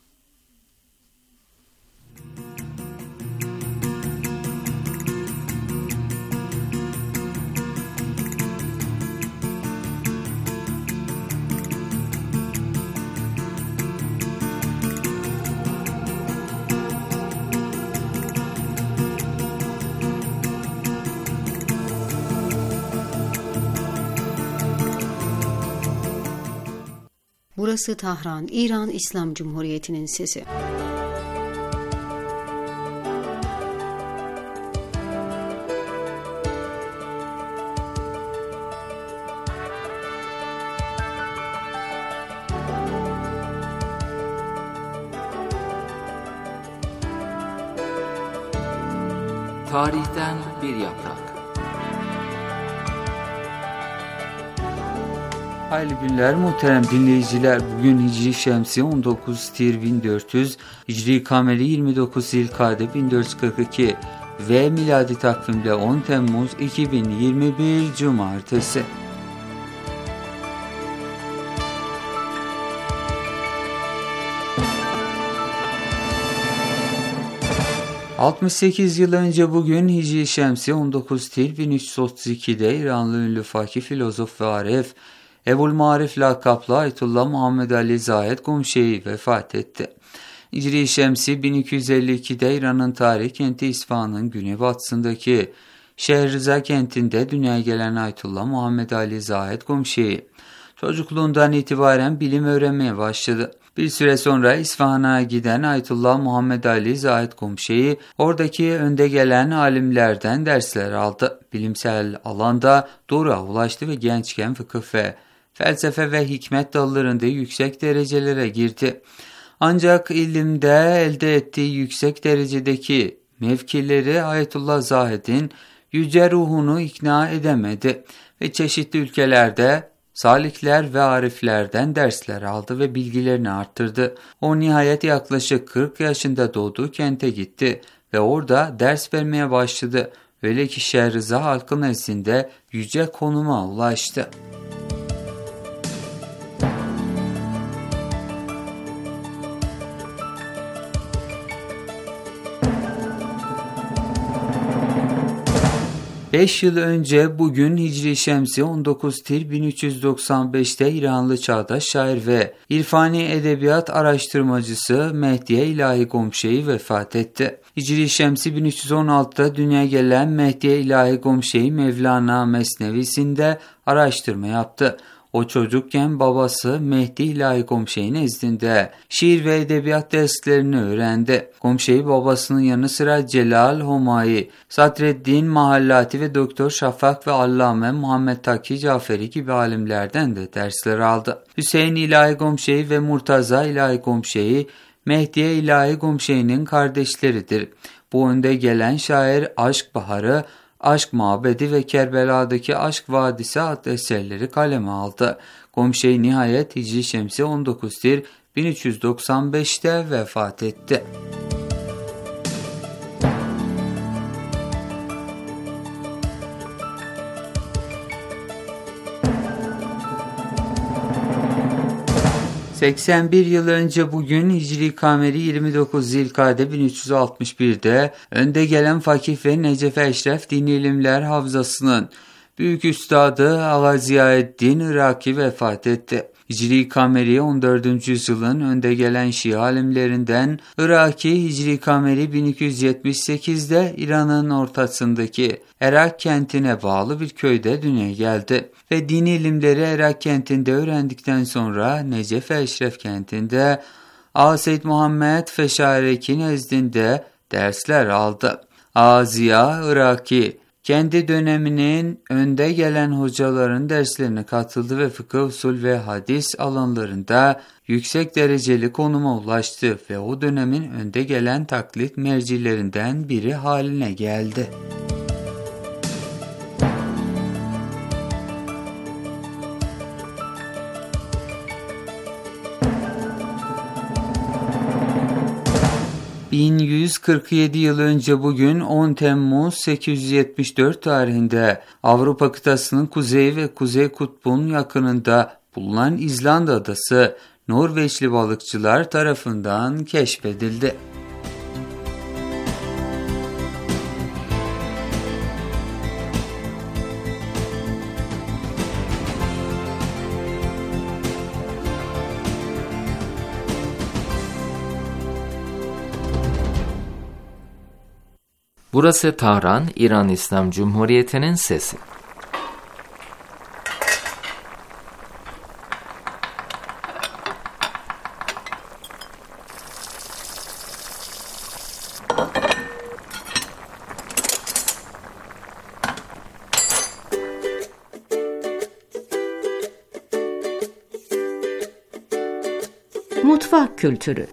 Burası Tahran, İran İslam Cumhuriyeti'nin sesi. Tarihten bir yaprak. Hayırlı günler muhterem dinleyiciler. Bugün Hicri Şemsi on dokuz Tir bin dört yüz, Hicri Kameri yirmi dokuz Zilkade bin dört yüz kırk iki ve miladi takvimde on Temmuz iki bin yirmi bir Cumartesi. altmış sekiz yıl önce bugün Hicri Şemsi on dokuz Tir bin üç yüz otuz iki'de İranlı ünlü fakih, filozof ve arif Ebul Marif lakaplı Ayetullah Muhammed Ali Zahid Gumşeyi vefat etti. Hicri Şemsi bin iki yüz elli iki'de İran'ın tarihi kenti İsfahan'ın güneybatısındaki Şehriza kentinde dünyaya gelen Ayetullah Muhammed Ali Zahid Gumşeyi çocukluğundan itibaren bilim öğrenmeye başladı. Bir süre sonra İsfahan'a giden Ayetullah Muhammed Ali Zahid Gumşeyi oradaki önde gelen alimlerden dersler aldı. Bilimsel alanda doğruya ulaştı ve gençken fıkıh ve felsefe ve hikmet dallarında yüksek derecelere girdi. Ancak ilimde elde ettiği yüksek derecedeki mevkileri Ayetullah Zahid'in yüce ruhunu ikna edemedi ve çeşitli ülkelerde salikler ve ariflerden dersler aldı ve bilgilerini arttırdı. O nihayet yaklaşık kırk yaşında doğduğu kente gitti ve orada ders vermeye başladı. Öyle ki Şehriza halkın nezdinde yüce konuma ulaştı. beş yıl önce bugün Hicri Şemsi on dokuz Tir bin üç yüz doksan beş'te İranlı çağdaş şair ve irfani edebiyat araştırmacısı Mehdiye İlahi Gomşeyi vefat etti. Hicri Şemsi bin üç yüz on altı'da dünyaya gelen Mehdiye İlahi Gomşeyi Mevlana Mesnevisinde araştırma yaptı. O çocukken babası Mehdi İlahi Komşey nezdinde şiir ve edebiyat derslerini öğrendi. Komşey babasının yanı sıra Celal Homayi, Sadreddin Mahallati ve Doktor Şafak ve Allame Muhammed Taki Caferi gibi alimlerden de dersler aldı. Hüseyin İlahi Komşey ve Murtaza İlahi Komşey, Mehdiye İlahi Komşey'nin kardeşleridir. Bu önde gelen şair Aşk Baharı, Aşk Mabedi ve Kerbela'daki Aşk Vadisi adlı eserleri kaleme aldı. Komşey nihayet Hicri Şemsi on dokuz Tir bin üç yüz doksan beşte vefat etti. seksen bir yıl önce bugün Hicri Kameri yirmi dokuz Zilkade bin üç yüz altmış birde önde gelen fakih ve Necef Eşref Dini İlimler Havzası'nın büyük üstadı Ağa Ziyaeddin Iraki vefat etti. Hicri Kameri on dördüncü yüzyılın önde gelen Şii alimlerinden Iraki Hicri Kameri bin iki yüz yetmiş sekizde İran'ın ortasındaki Erak kentine bağlı bir köyde dünyaya geldi ve dini ilimleri Erak kentinde öğrendikten sonra Necef Eşref kentinde Ağa Seyyid Muhammed Feşareki nezdinde dersler aldı. Ağa Ziya Iraki kendi döneminin önde gelen hocaların derslerine katıldı ve fıkıh, usul ve hadis alanlarında yüksek dereceli konuma ulaştı ve o dönemin önde gelen taklit mercilerinden biri haline geldi. bin yüz kırk yedi yıl önce bugün on Temmuz sekiz yüz yetmiş dört tarihinde Avrupa kıtasının kuzey ve kuzey kutbunun yakınında bulunan İzlanda adası Norveçli balıkçılar tarafından keşfedildi. Burası Tahran, İran İslam Cumhuriyeti'nin sesi. Mutfak kültürü.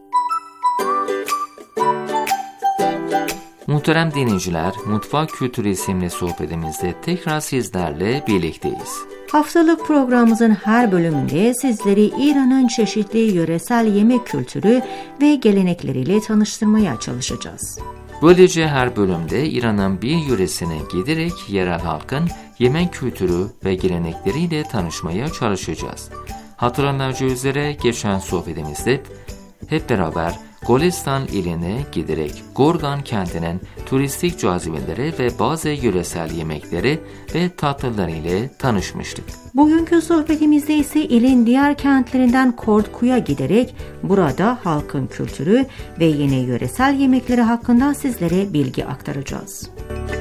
Muhterem dinleyiciler, Mutfak Kültürü isimli sohbetimizde tekrar sizlerle birlikteyiz. Haftalık programımızın her bölümünde sizleri İran'ın çeşitli yöresel yemek kültürü ve gelenekleriyle tanıştırmaya çalışacağız. Böylece her bölümde İran'ın bir yöresine giderek yerel halkın yemek kültürü ve gelenekleriyle tanışmaya çalışacağız. Hatırlanacağı üzere geçen sohbetimizde hep beraber Golestan iline giderek Gorgan kentinin turistik cazibeleri ve bazı yöresel yemekleri ve tatlıları ile tanışmıştık. Bugünkü sohbetimizde ise ilin diğer kentlerinden Kortku'ya giderek burada halkın kültürü ve yeni yöresel yemekleri hakkında sizlere bilgi aktaracağız.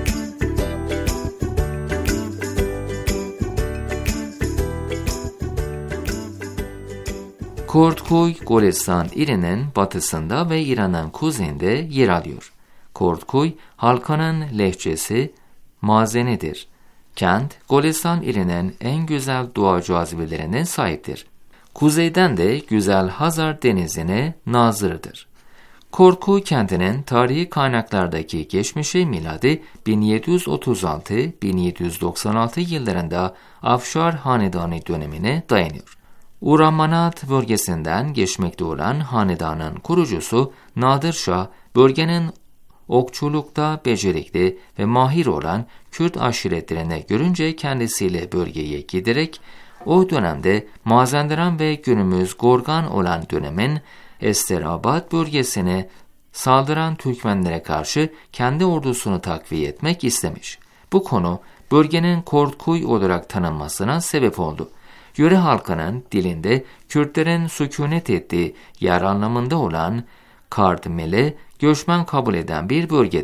Kortkuy, Golestan ilinin batısında ve İran'ın kuzeyinde yer alıyor. Kortkuy, halkının lehçesi Mazenidir. Kent, Golestan ilinin en güzel doğa cazibelerine sahiptir. Kuzeyden de güzel Hazar denizine nazırıdır. Kortkuy kentinin tarihi kaynaklardaki geçmişi miladi bin yedi yüz otuz altı bin yedi yüz doksan altı yıllarında Afşar Hanedanı dönemine dayanıyor. Uramanat bölgesinden geçmekte olan hanedanın kurucusu Nadir Şah, bölgenin okçulukta becerikli ve mahir olan Kürt aşiretlerine görünce kendisiyle bölgeye giderek o dönemde Mazenderan ve günümüz Gorgan olan dönemin Esterabad bölgesine saldıran Türkmenlere karşı kendi ordusunu takviye etmek istemiş. Bu konu bölgenin Kortkuy olarak tanınmasına sebep oldu. Yöre halkının dilinde Kürtlerin sükunet ettiği yer anlamında olan Kardmele göçmen kabul eden bir bölgedir.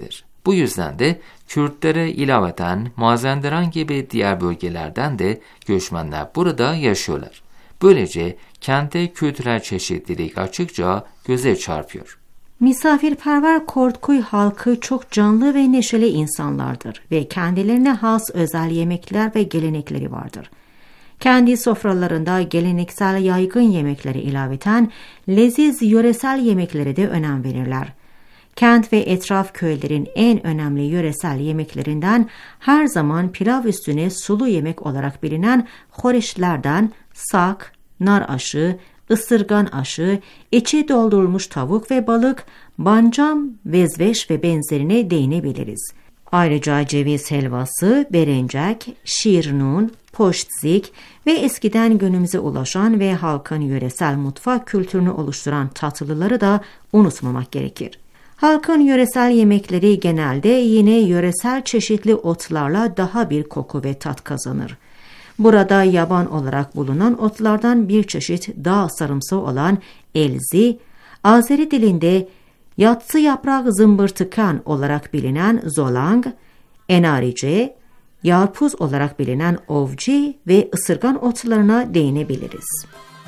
Bu yüzden de Kürtlere ilaveten Mazandaran gibi diğer bölgelerden de göçmenler burada yaşıyorlar. Böylece kente kültürel çeşitlilik açıkça göze çarpıyor. Misafirperver Kortkuy halkı çok canlı ve neşeli insanlardır ve kendilerine has özel yemekler ve gelenekleri vardır. Kendi sofralarında geleneksel yaygın yemekleri ilaveten leziz yöresel yemeklere de önem verirler. Kent ve etraf köylerin en önemli yöresel yemeklerinden her zaman pilav üstüne sulu yemek olarak bilinen xoreşlerden sak, nar aşı, ısırgan aşı, içi doldurulmuş tavuk ve balık, bancam, vezveş ve benzerine değinebiliriz. Ayrıca ceviz helvası, berencek, şirnun, poştzik ve eskiden günümüze ulaşan ve halkın yöresel mutfak kültürünü oluşturan tatlıları da unutmamak gerekir. Halkın yöresel yemekleri genelde yine yöresel çeşitli otlarla daha bir koku ve tat kazanır. Burada yaban olarak bulunan otlardan bir çeşit dağ sarımsağı olan elzi, Azeri dilinde yatsı yaprak zımbırtıkan olarak bilinen zolang, enarice, yarpuz olarak bilinen ovci ve ısırgan otlarına değinebiliriz.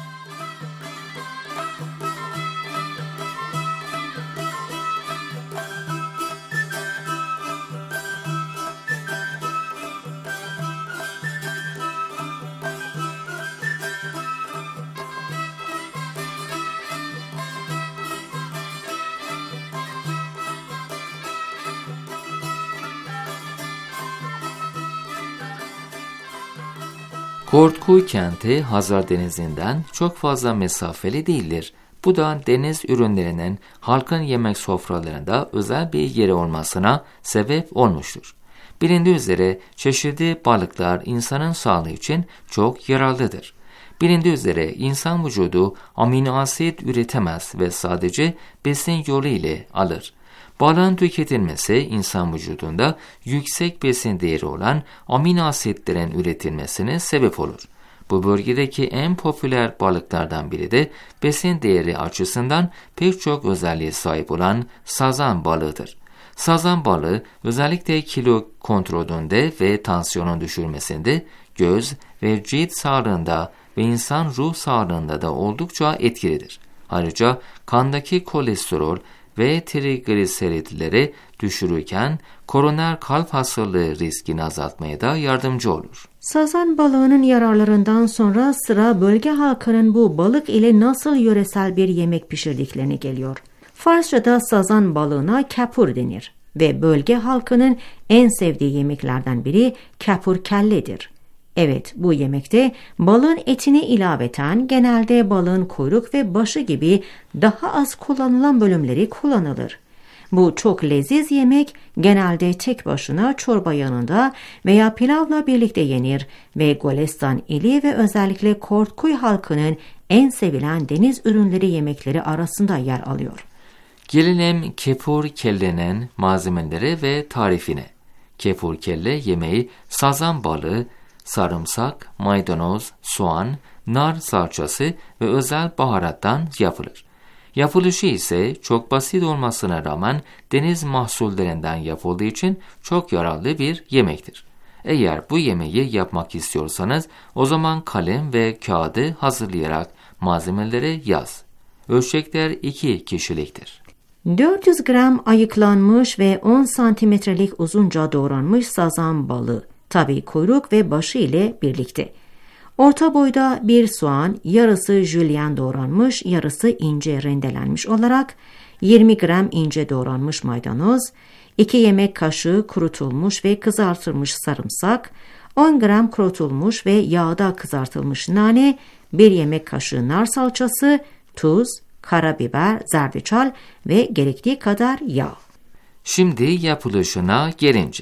Kortkuy kenti Hazar Denizi'nden çok fazla mesafeli değildir. Bu da deniz ürünlerinin halkın yemek sofralarında özel bir yeri olmasına sebep olmuştur. Bilindiği üzere çeşitli balıklar insanın sağlığı için çok yararlıdır. Bilindiği üzere insan vücudu amino asit üretemez ve sadece besin yolu ile alır. Balığın tüketilmesi insan vücudunda yüksek besin değeri olan amino asitlerin üretilmesine sebep olur. Bu bölgedeki en popüler balıklardan biri de besin değeri açısından pek çok özelliğe sahip olan sazan balığıdır. Sazan balığı özellikle kilo kontrolünde ve tansiyonun düşürmesinde, göz ve cilt sağlığında ve insan ruh sağlığında da oldukça etkilidir. Ayrıca kandaki kolesterol ve trigliseritleri düşürürken koroner kalp hastalığı riskini azaltmaya da yardımcı olur. Sazan balığının yararlarından sonra sıra bölge halkının bu balık ile nasıl yöresel bir yemek pişirdiklerine geliyor. Farsçada sazan balığına kapur denir ve bölge halkının en sevdiği yemeklerden biri kapur kelledir. Evet, bu yemekte balığın etini ilaveten genelde balığın kuyruk ve başı gibi daha az kullanılan bölümleri kullanılır. Bu çok leziz yemek genelde tek başına çorba yanında veya pilavla birlikte yenir ve Golestan ili ve özellikle Kortkuy halkının en sevilen deniz ürünleri yemekleri arasında yer alıyor. Gelelim kepur kellenin malzemeleri ve tarifine. Kepur kelle yemeği sazan balığı, sarımsak, maydanoz, soğan, nar salçası ve özel baharattan yapılır. Yapılışı ise çok basit olmasına rağmen deniz mahsullerinden yapıldığı için çok yararlı bir yemektir. Eğer bu yemeği yapmak istiyorsanız o zaman kalem ve kağıdı hazırlayarak malzemeleri yaz. Ölçekler iki kişiliktir. dört yüz gram ayıklanmış ve on santimetrelik uzunca doğranmış sazan balığı, tabii kuyruk ve başı ile birlikte. Orta boyda bir soğan, yarısı jülyen doğranmış, yarısı ince rendelenmiş olarak, yirmi gram ince doğranmış maydanoz, iki yemek kaşığı kurutulmuş ve kızartılmış sarımsak, on gram kurutulmuş ve yağda kızartılmış nane, bir yemek kaşığı nar salçası, tuz, karabiber, zerdeçal ve gerektiği kadar yağ. Şimdi yapılışına gelince.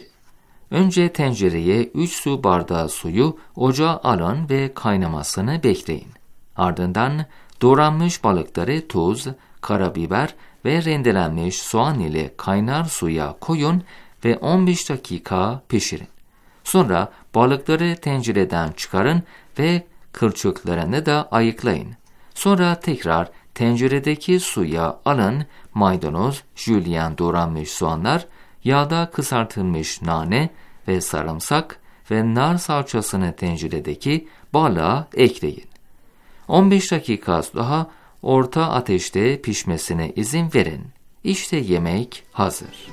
Önce tencereye üç su bardağı suyu ocağa alın ve kaynamasını bekleyin. Ardından doğranmış balıkları tuz, karabiber ve rendelenmiş soğan ile kaynar suya koyun ve on beş dakika pişirin. Sonra balıkları tencereden çıkarın ve kılçıklarını da ayıklayın. Sonra tekrar tenceredeki suya alın maydanoz, jülyen doğranmış soğanlar, Yağda kızartılmış nane ve sarımsak ve nar salçasını tenceredeki balığa ekleyin. on beş dakika daha orta ateşte pişmesine izin verin. İşte yemek hazır.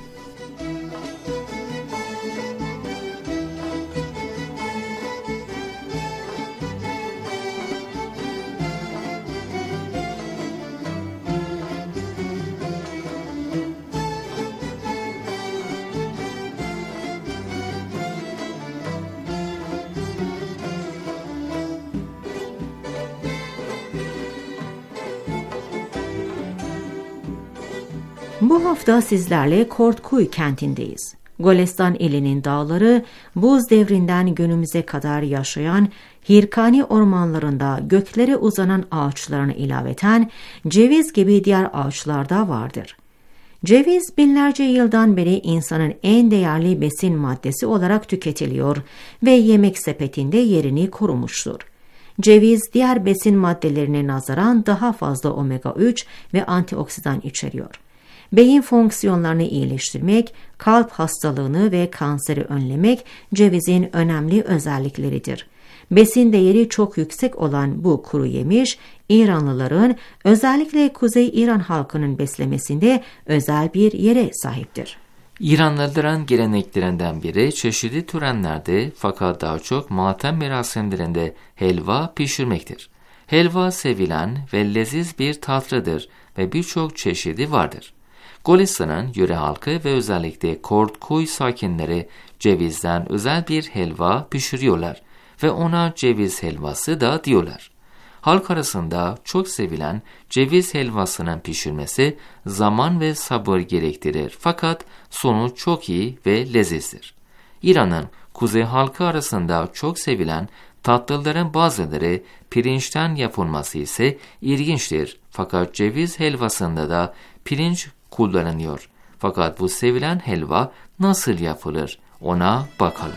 Bu hafta sizlerle Kortkuy kentindeyiz. Golestan ilinin dağları, buz devrinden günümüze kadar yaşayan Hirkani ormanlarında göklere uzanan ağaçlarına ilaveten ceviz gibi diğer ağaçlar da vardır. Ceviz binlerce yıldan beri insanın en değerli besin maddesi olarak tüketiliyor ve yemek sepetinde yerini korumuştur. Ceviz diğer besin maddelerine nazaran daha fazla omega üç ve antioksidan içeriyor. Beyin fonksiyonlarını iyileştirmek, kalp hastalığını ve kanseri önlemek cevizin önemli özellikleridir. Besin değeri çok yüksek olan bu kuru yemiş, İranlıların özellikle Kuzey İran halkının beslemesinde özel bir yere sahiptir. İranlıların geleneklerinden biri çeşitli törenlerde fakat daha çok matem merasimlerinde helva pişirmektir. Helva sevilen ve leziz bir tatlıdır ve birçok çeşidi vardır. Golestan'ın yöre halkı ve özellikle Kortkuy sakinleri cevizden özel bir helva pişiriyorlar ve ona ceviz helvası da diyorlar. Halk arasında çok sevilen ceviz helvasının pişirmesi zaman ve sabır gerektirir fakat sonu çok iyi ve lezizdir. İran'ın kuzey halkı arasında çok sevilen tatlıların bazıları pirinçten yapılması ise ilginçtir fakat ceviz helvasında da pirinç kullanılıyor. Fakat bu sevilen helva nasıl yapılır? Ona bakalım.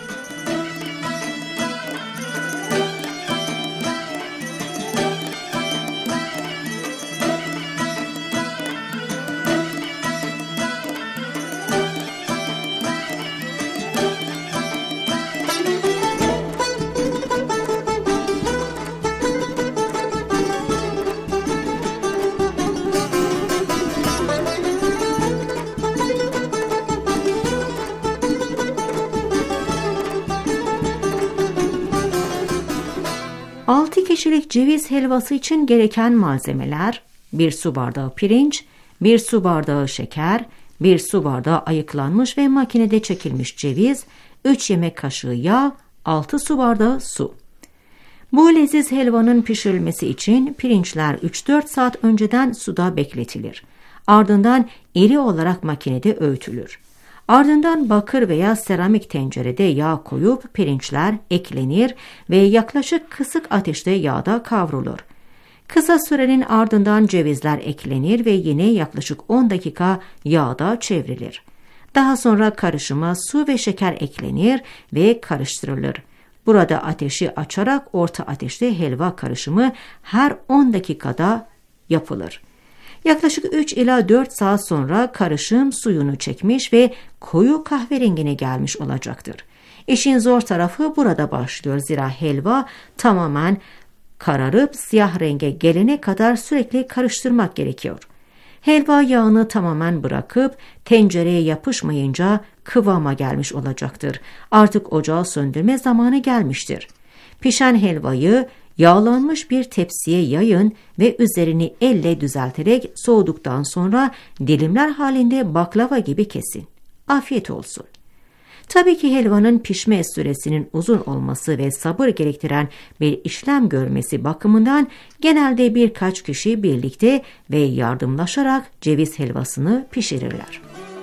altı kişilik ceviz helvası için gereken malzemeler: bir su bardağı pirinç, bir su bardağı şeker, bir su bardağı ayıklanmış ve makinede çekilmiş ceviz, üç yemek kaşığı yağ, altı su bardağı su. Bu leziz helvanın pişirilmesi için pirinçler üç dört saat önceden suda bekletilir. Ardından iri olarak makinede öğütülür. Ardından bakır veya seramik tencerede yağ koyup pirinçler eklenir ve yaklaşık kısık ateşte yağda kavrulur. Kısa sürenin ardından cevizler eklenir ve yine yaklaşık on dakika yağda çevrilir. Daha sonra karışıma su ve şeker eklenir ve karıştırılır. Burada ateşi açarak orta ateşte helva karışımı her on dakikada yapılır. Yaklaşık üç ila dört saat sonra karışım suyunu çekmiş ve koyu kahverengine gelmiş olacaktır. İşin zor tarafı burada başlıyor, zira helva tamamen kararıp siyah renge gelene kadar sürekli karıştırmak gerekiyor. Helva yağını tamamen bırakıp tencereye yapışmayınca kıvama gelmiş olacaktır. Artık ocağı söndürme zamanı gelmiştir. Pişen helvayı yağlanmış bir tepsiye yayın ve üzerini elle düzelterek soğuduktan sonra dilimler halinde baklava gibi kesin. Afiyet olsun. Tabii ki helvanın pişme süresinin uzun olması ve sabır gerektiren bir işlem görmesi bakımından genelde birkaç kişi birlikte ve yardımlaşarak ceviz helvasını pişirirler.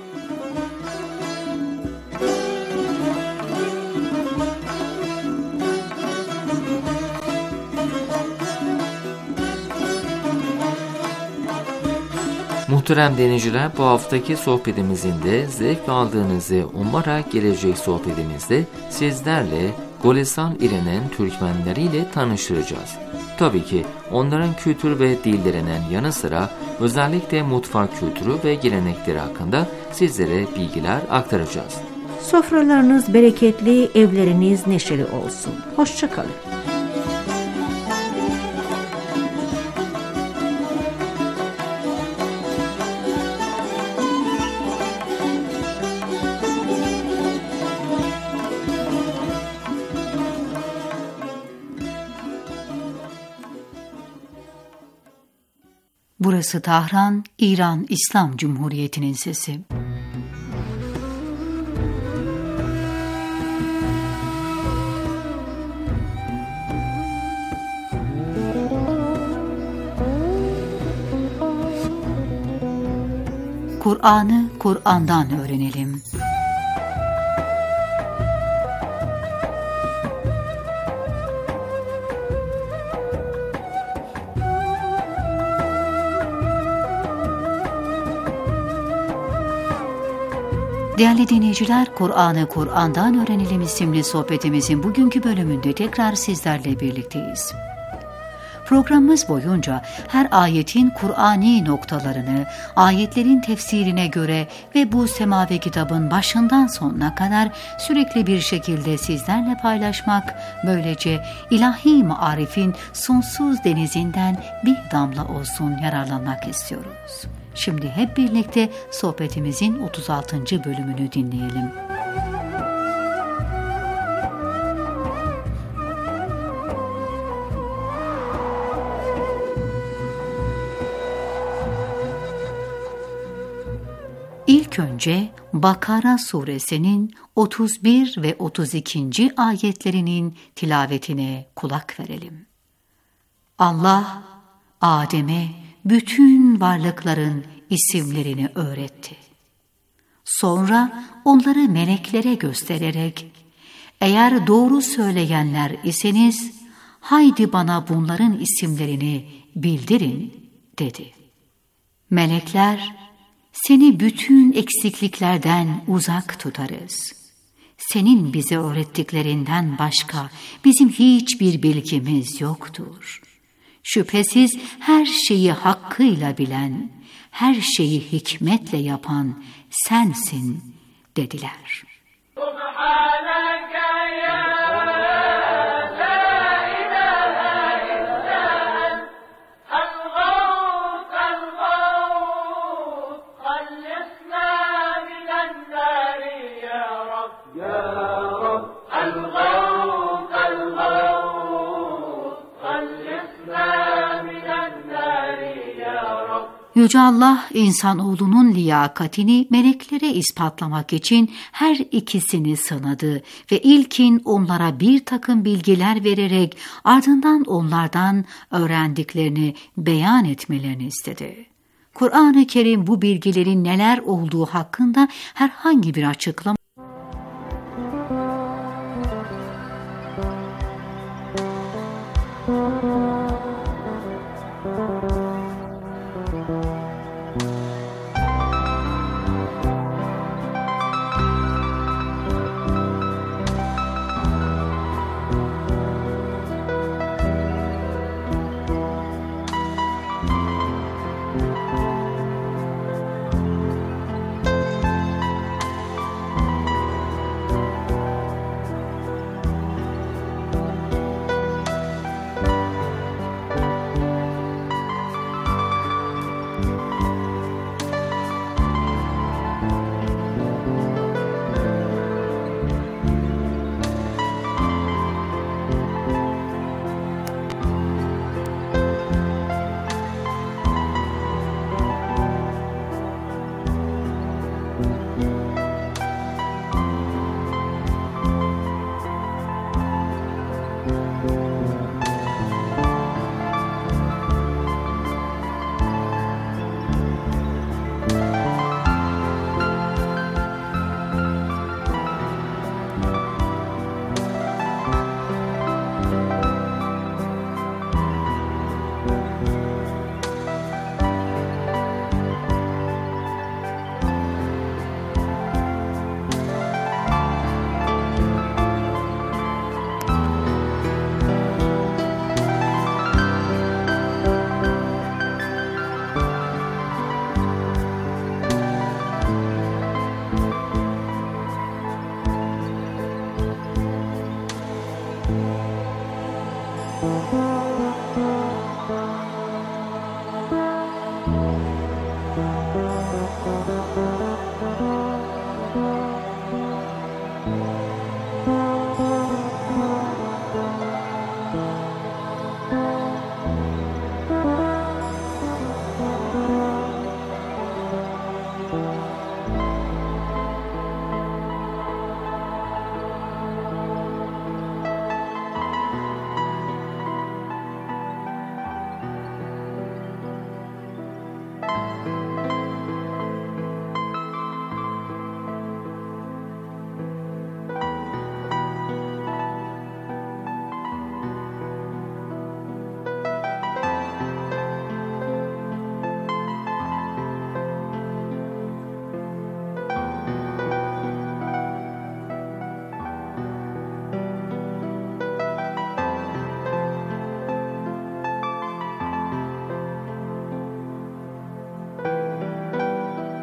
Muhterem dinleyiciler, bu haftaki sohbetimizin de zevk aldığınızı umarak gelecek sohbetimizde sizlerle Golestan ilinin Türkmenleriyle tanıştıracağız. Tabii ki onların kültür ve dillerinin yanı sıra özellikle mutfak kültürü ve gelenekleri hakkında sizlere bilgiler aktaracağız. Sofralarınız bereketli, evleriniz neşeli olsun. Hoşça kalın. Burası Tahran, İran İslam Cumhuriyeti'nin sesi. Kur'an'ı Kur'an'dan öğrenelim. Değerli dinleyiciler, Kur'an'ı Kur'an'dan öğrenelim isimli sohbetimizin bugünkü bölümünde tekrar sizlerle birlikteyiz. Programımız boyunca her ayetin Kur'ani noktalarını, ayetlerin tefsirine göre ve bu semavi kitabın başından sonuna kadar sürekli bir şekilde sizlerle paylaşmak, böylece ilahi marifin sonsuz denizinden bir damla olsun yararlanmak istiyoruz. Şimdi hep birlikte sohbetimizin otuz altıncı bölümünü dinleyelim. İlk önce Bakara suresinin otuz bir ve otuz ikinci ayetlerinin tilavetine kulak verelim. Allah, Adem'e bütün varlıkların isimlerini öğretti. Sonra onları meleklere göstererek, eğer doğru söyleyenler iseniz, haydi bana bunların isimlerini bildirin, dedi. Melekler, seni bütün eksikliklerden uzak tutarız. Senin bize öğrettiklerinden başka bizim hiçbir bilgimiz yoktur. Şüphesiz her şeyi hakkıyla bilen, her şeyi hikmetle yapan sensin, dediler. Yüce Allah, insanoğlunun liyakatini meleklere ispatlamak için her ikisini sınadı ve ilkin onlara bir takım bilgiler vererek ardından onlardan öğrendiklerini beyan etmelerini istedi. Kur'an-ı Kerim bu bilgilerin neler olduğu hakkında herhangi bir açıklama